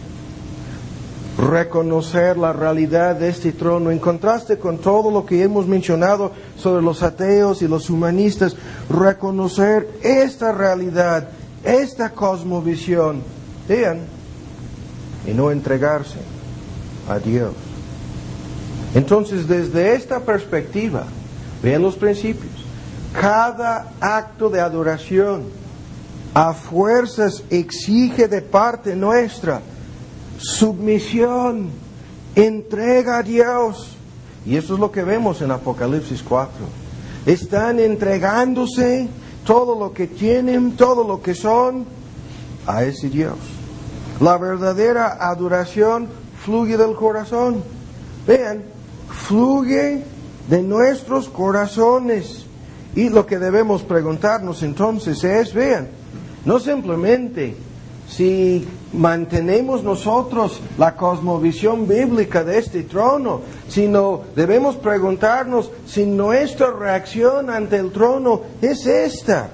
reconocer la realidad de este trono, en contraste con todo lo que hemos mencionado sobre los ateos y los humanistas. Reconocer esta realidad, esta cosmovisión, vean, y no entregarse a Dios. Entonces, desde esta perspectiva, vean los principios. Cada acto de adoración a fuerzas exige de parte nuestra submisión, entrega a Dios. Y eso es lo que vemos en Apocalipsis 4. Están entregándose todo lo que tienen, todo lo que son, a ese Dios. La verdadera adoración fluye del corazón. Vean, fluye de nuestros corazones. Y lo que debemos preguntarnos entonces es, vean, no simplemente si mantenemos nosotros la cosmovisión bíblica de este trono, sino debemos preguntarnos si nuestra reacción ante el trono es esta.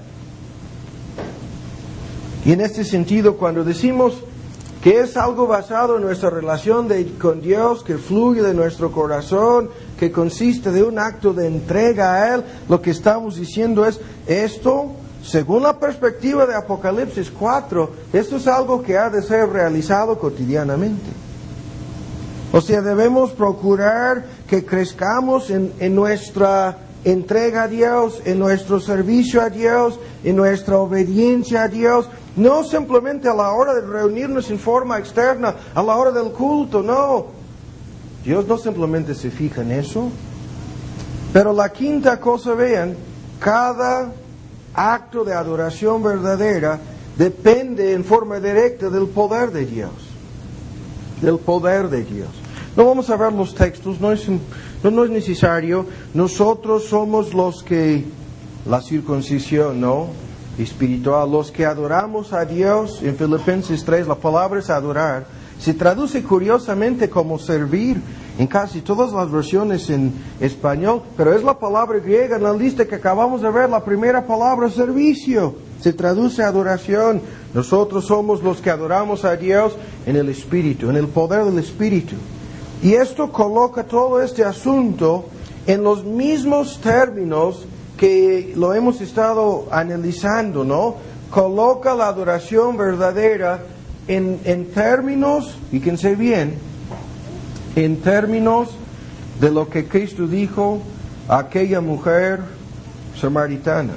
Y en este sentido, cuando decimos que es algo basado en nuestra relación con Dios, que fluye de nuestro corazón, que consiste de un acto de entrega a Él, lo que estamos diciendo es esto. Según la perspectiva de Apocalipsis 4, esto es algo que ha de ser realizado cotidianamente. O sea, debemos procurar que crezcamos en nuestra entrega a Dios, en nuestro servicio a Dios, en nuestra obediencia a Dios. No simplemente a la hora de reunirnos en forma externa, a la hora del culto, no. Dios no simplemente se fija en eso. Pero la quinta cosa, vean, cada acto de adoración verdadera depende en forma directa del poder de Dios. Del poder de Dios. No vamos a ver los textos, no es necesario. Nosotros somos los que, la circuncisión, ¿no? Espiritual, los que adoramos a Dios. En Filipenses 3, la palabra es adorar. Se traduce curiosamente como servir en casi todas las versiones en español, pero es la palabra griega en la lista que acabamos de ver, la primera palabra, servicio. Se traduce adoración. Nosotros somos los que adoramos a Dios en el Espíritu, en el poder del Espíritu. Y esto coloca todo este asunto en los mismos términos que lo hemos estado analizando, ¿no? Coloca la adoración verdadera en términos, fíjense bien, en términos de lo que Cristo dijo a aquella mujer samaritana.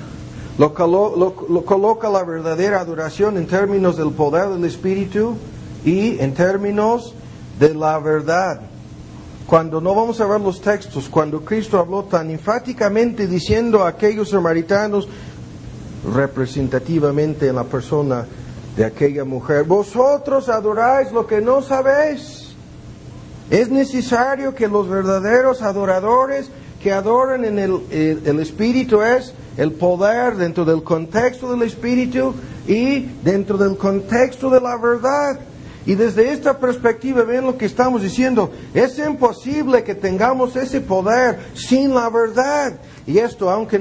lo coloca la verdadera adoración en términos del poder del Espíritu y en términos de la verdad. Cuando no vamos a ver los textos, cuando Cristo habló tan enfáticamente diciendo a aquellos samaritanos, representativamente en la persona de aquella mujer, vosotros adoráis lo que no sabéis. Es necesario que los verdaderos adoradores que adoran en el Espíritu es el poder dentro del contexto del Espíritu y dentro del contexto de la verdad. Y desde esta perspectiva, ven lo que estamos diciendo, es imposible que tengamos ese poder sin la verdad. Y esto, aunque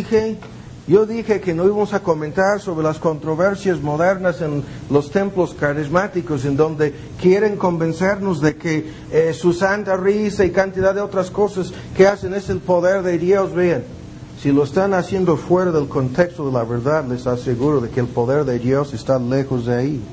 yo dije que no íbamos a comentar sobre las controversias modernas en los templos carismáticos, en donde quieren convencernos de que su santa risa y cantidad de otras cosas que hacen es el poder de Dios. Vean, si lo están haciendo fuera del contexto de la verdad, les aseguro de que el poder de Dios está lejos de ahí,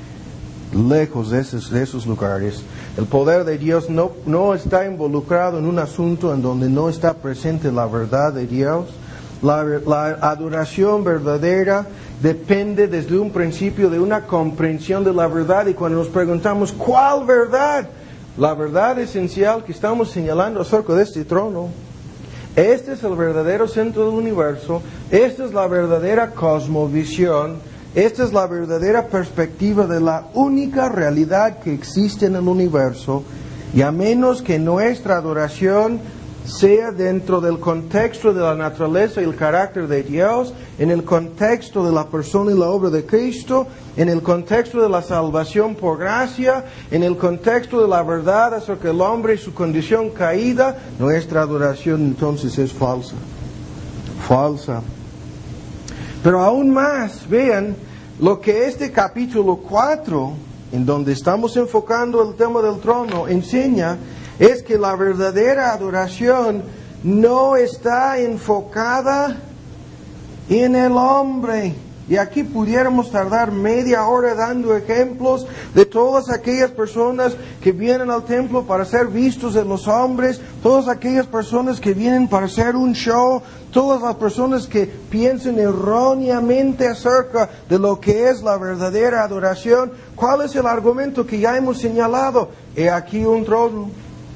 lejos de esos lugares. El poder de Dios no está involucrado en un asunto en donde no está presente la verdad de Dios. La adoración verdadera depende desde un principio de una comprensión de la verdad. Y cuando nos preguntamos, ¿cuál verdad? La verdad esencial que estamos señalando acerca de este trono. Este es el verdadero centro del universo. Esta es la verdadera cosmovisión. Esta es la verdadera perspectiva de la única realidad que existe en el universo. Y a menos que nuestra adoración sea dentro del contexto de la naturaleza y el carácter de Dios, en el contexto de la persona y la obra de Cristo, en el contexto de la salvación por gracia, en el contexto de la verdad acerca del hombre y su condición caída, nuestra adoración entonces es falsa. Falsa. Pero aún más, vean lo que este capítulo 4, en donde estamos enfocando el tema del trono, enseña, es que la verdadera adoración no está enfocada en el hombre. Y aquí pudiéramos tardar media hora dando ejemplos de todas aquellas personas que vienen al templo para ser vistos de los hombres, todas aquellas personas que vienen para hacer un show, todas las personas que piensan erróneamente acerca de lo que es la verdadera adoración. ¿Cuál es el argumento que ya hemos señalado? He aquí un trono.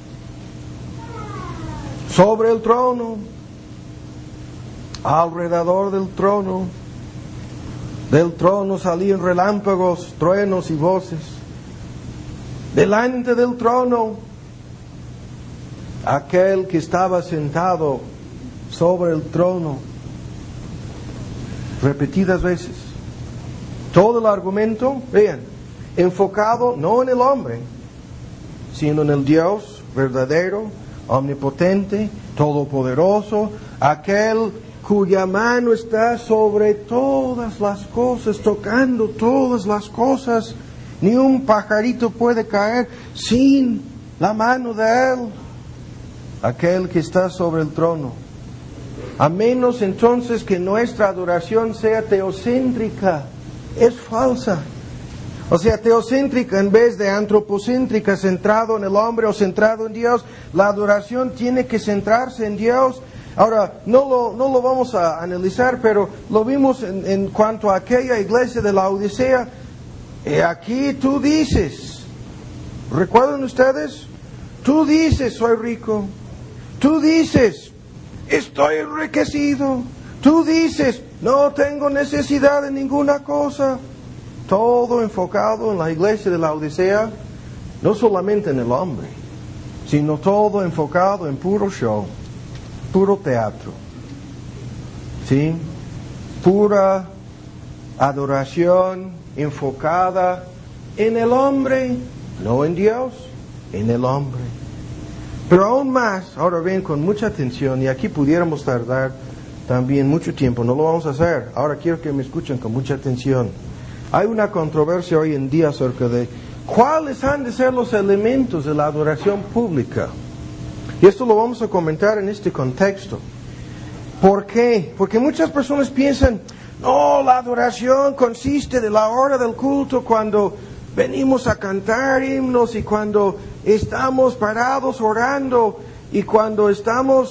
Sobre el trono, alrededor del trono salían relámpagos, truenos y voces. Delante del trono, aquel que estaba sentado sobre el trono, repetidas veces. Todo el argumento, vean, enfocado no en el hombre, sino en el Dios verdadero, omnipotente, todopoderoso, aquel cuya mano está sobre todas las cosas, tocando todas las cosas. Ni un pajarito puede caer sin la mano de Él, aquel que está sobre el trono. A menos entonces que nuestra adoración sea teocéntrica, es falsa. O sea, teocéntrica en vez de antropocéntrica, centrado en el hombre o centrado en Dios. La adoración tiene que centrarse en Dios. Ahora, no lo vamos a analizar, pero lo vimos en cuanto a aquella iglesia de la Odisea. Aquí tú dices, ¿recuerdan ustedes? Tú dices, soy rico. Tú dices, estoy enriquecido. Tú dices, no tengo necesidad de ninguna cosa. Todo enfocado en la iglesia de la Odisea, no solamente en el hombre, sino todo enfocado en puro show, puro teatro, ¿sí? Pura adoración enfocada en el hombre, no en Dios, en el hombre. Pero aún más, ahora ven con mucha atención, y aquí pudiéramos tardar también mucho tiempo, no lo vamos a hacer. Ahora quiero que me escuchen con mucha atención. Hay una controversia hoy en día acerca de cuáles han de ser los elementos de la adoración pública. Y esto lo vamos a comentar en este contexto. ¿Por qué? Porque muchas personas piensan, no, la adoración consiste de la hora del culto cuando venimos a cantar himnos y cuando estamos parados orando y cuando estamos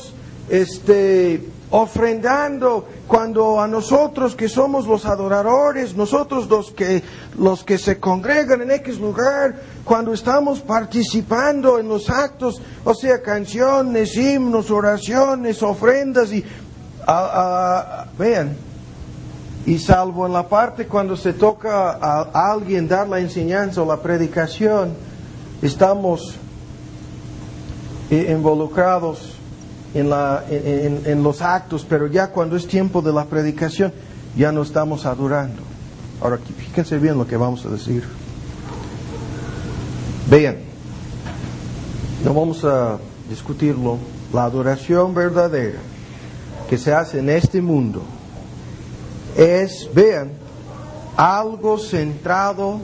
ofrendando, cuando a nosotros que somos los adoradores, nosotros los que se congregan en X lugar, cuando estamos participando en los actos, o sea, canciones, himnos, oraciones, ofrendas, y vean, y salvo en la parte cuando se toca a alguien dar la enseñanza o la predicación, estamos involucrados en los actos, pero ya cuando es tiempo de la predicación, ya no estamos adorando. Ahora, fíjense bien lo que vamos a decir. Vean, no vamos a discutirlo. La adoración verdadera que se hace en este mundo es, vean, algo centrado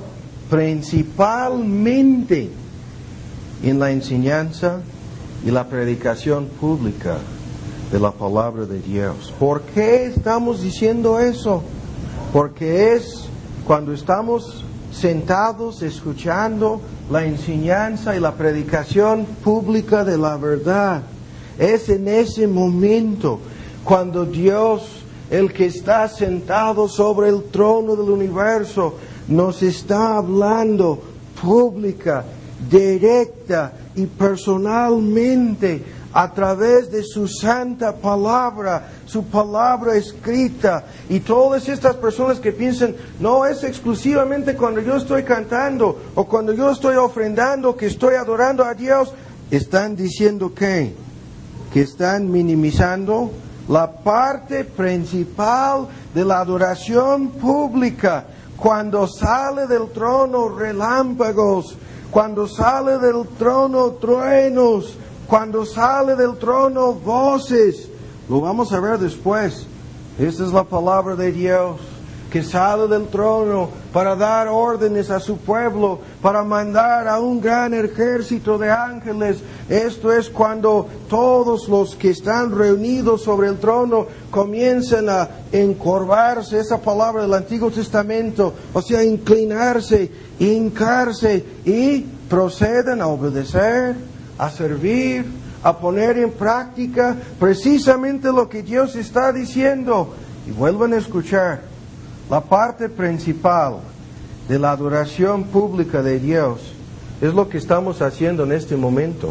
principalmente en la enseñanza y la predicación pública de la palabra de Dios. ¿Por qué estamos diciendo eso? Porque es cuando estamos sentados escuchando la enseñanza y la predicación pública de la verdad. Es en ese momento cuando Dios, el que está sentado sobre el trono del universo, nos está hablando pública, directa y personalmente a través de su santa palabra, su palabra escrita. Y todas estas personas que piensan, no es exclusivamente cuando yo estoy cantando o cuando yo estoy ofrendando que estoy adorando a Dios, están diciendo que están minimizando la parte principal de la adoración pública, cuando sale del trono relámpagos, cuando sale del trono truenos, cuando sale del trono voces. Lo vamos a ver después. Esta es la palabra de Dios, que sale del trono para dar órdenes a su pueblo, para mandar a un gran ejército de ángeles. Esto es cuando todos los que están reunidos sobre el trono comienzan a encorvarse, esa palabra del Antiguo Testamento, o sea, inclinarse, hincarse, y proceden a obedecer, a servir, a poner en práctica precisamente lo que Dios está diciendo. Y vuelvan a escuchar, la parte principal de la adoración pública de Dios es lo que estamos haciendo en este momento.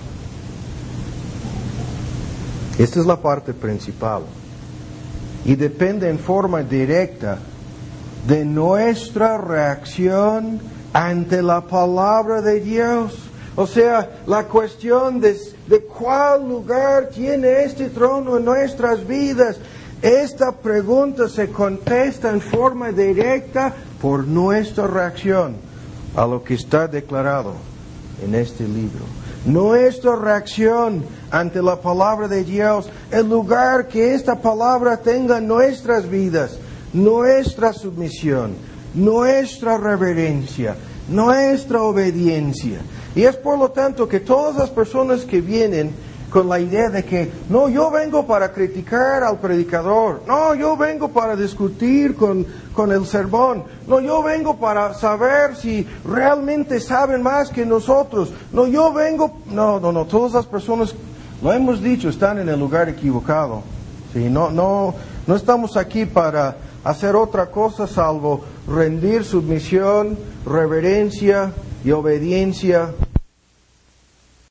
Esta es la parte principal. Y depende en forma directa de nuestra reacción ante la palabra de Dios. O sea, la cuestión de cuál lugar tiene este trono en nuestras vidas. Esta pregunta se contesta en forma directa por nuestra reacción a lo que está declarado en este libro. Nuestra reacción ante la palabra de Dios, el lugar que esta palabra tenga en nuestras vidas, nuestra sumisión, nuestra reverencia, nuestra obediencia. Y es por lo tanto que todas las personas que vienen con la idea de que, no, yo vengo para criticar al predicador, no, yo vengo para discutir con el sermón, no, yo vengo para saber si realmente saben más que nosotros, no, yo vengo, no, todas las personas, lo hemos dicho, están en el lugar equivocado. Sí, no estamos aquí para hacer otra cosa salvo rendir sumisión, reverencia y obediencia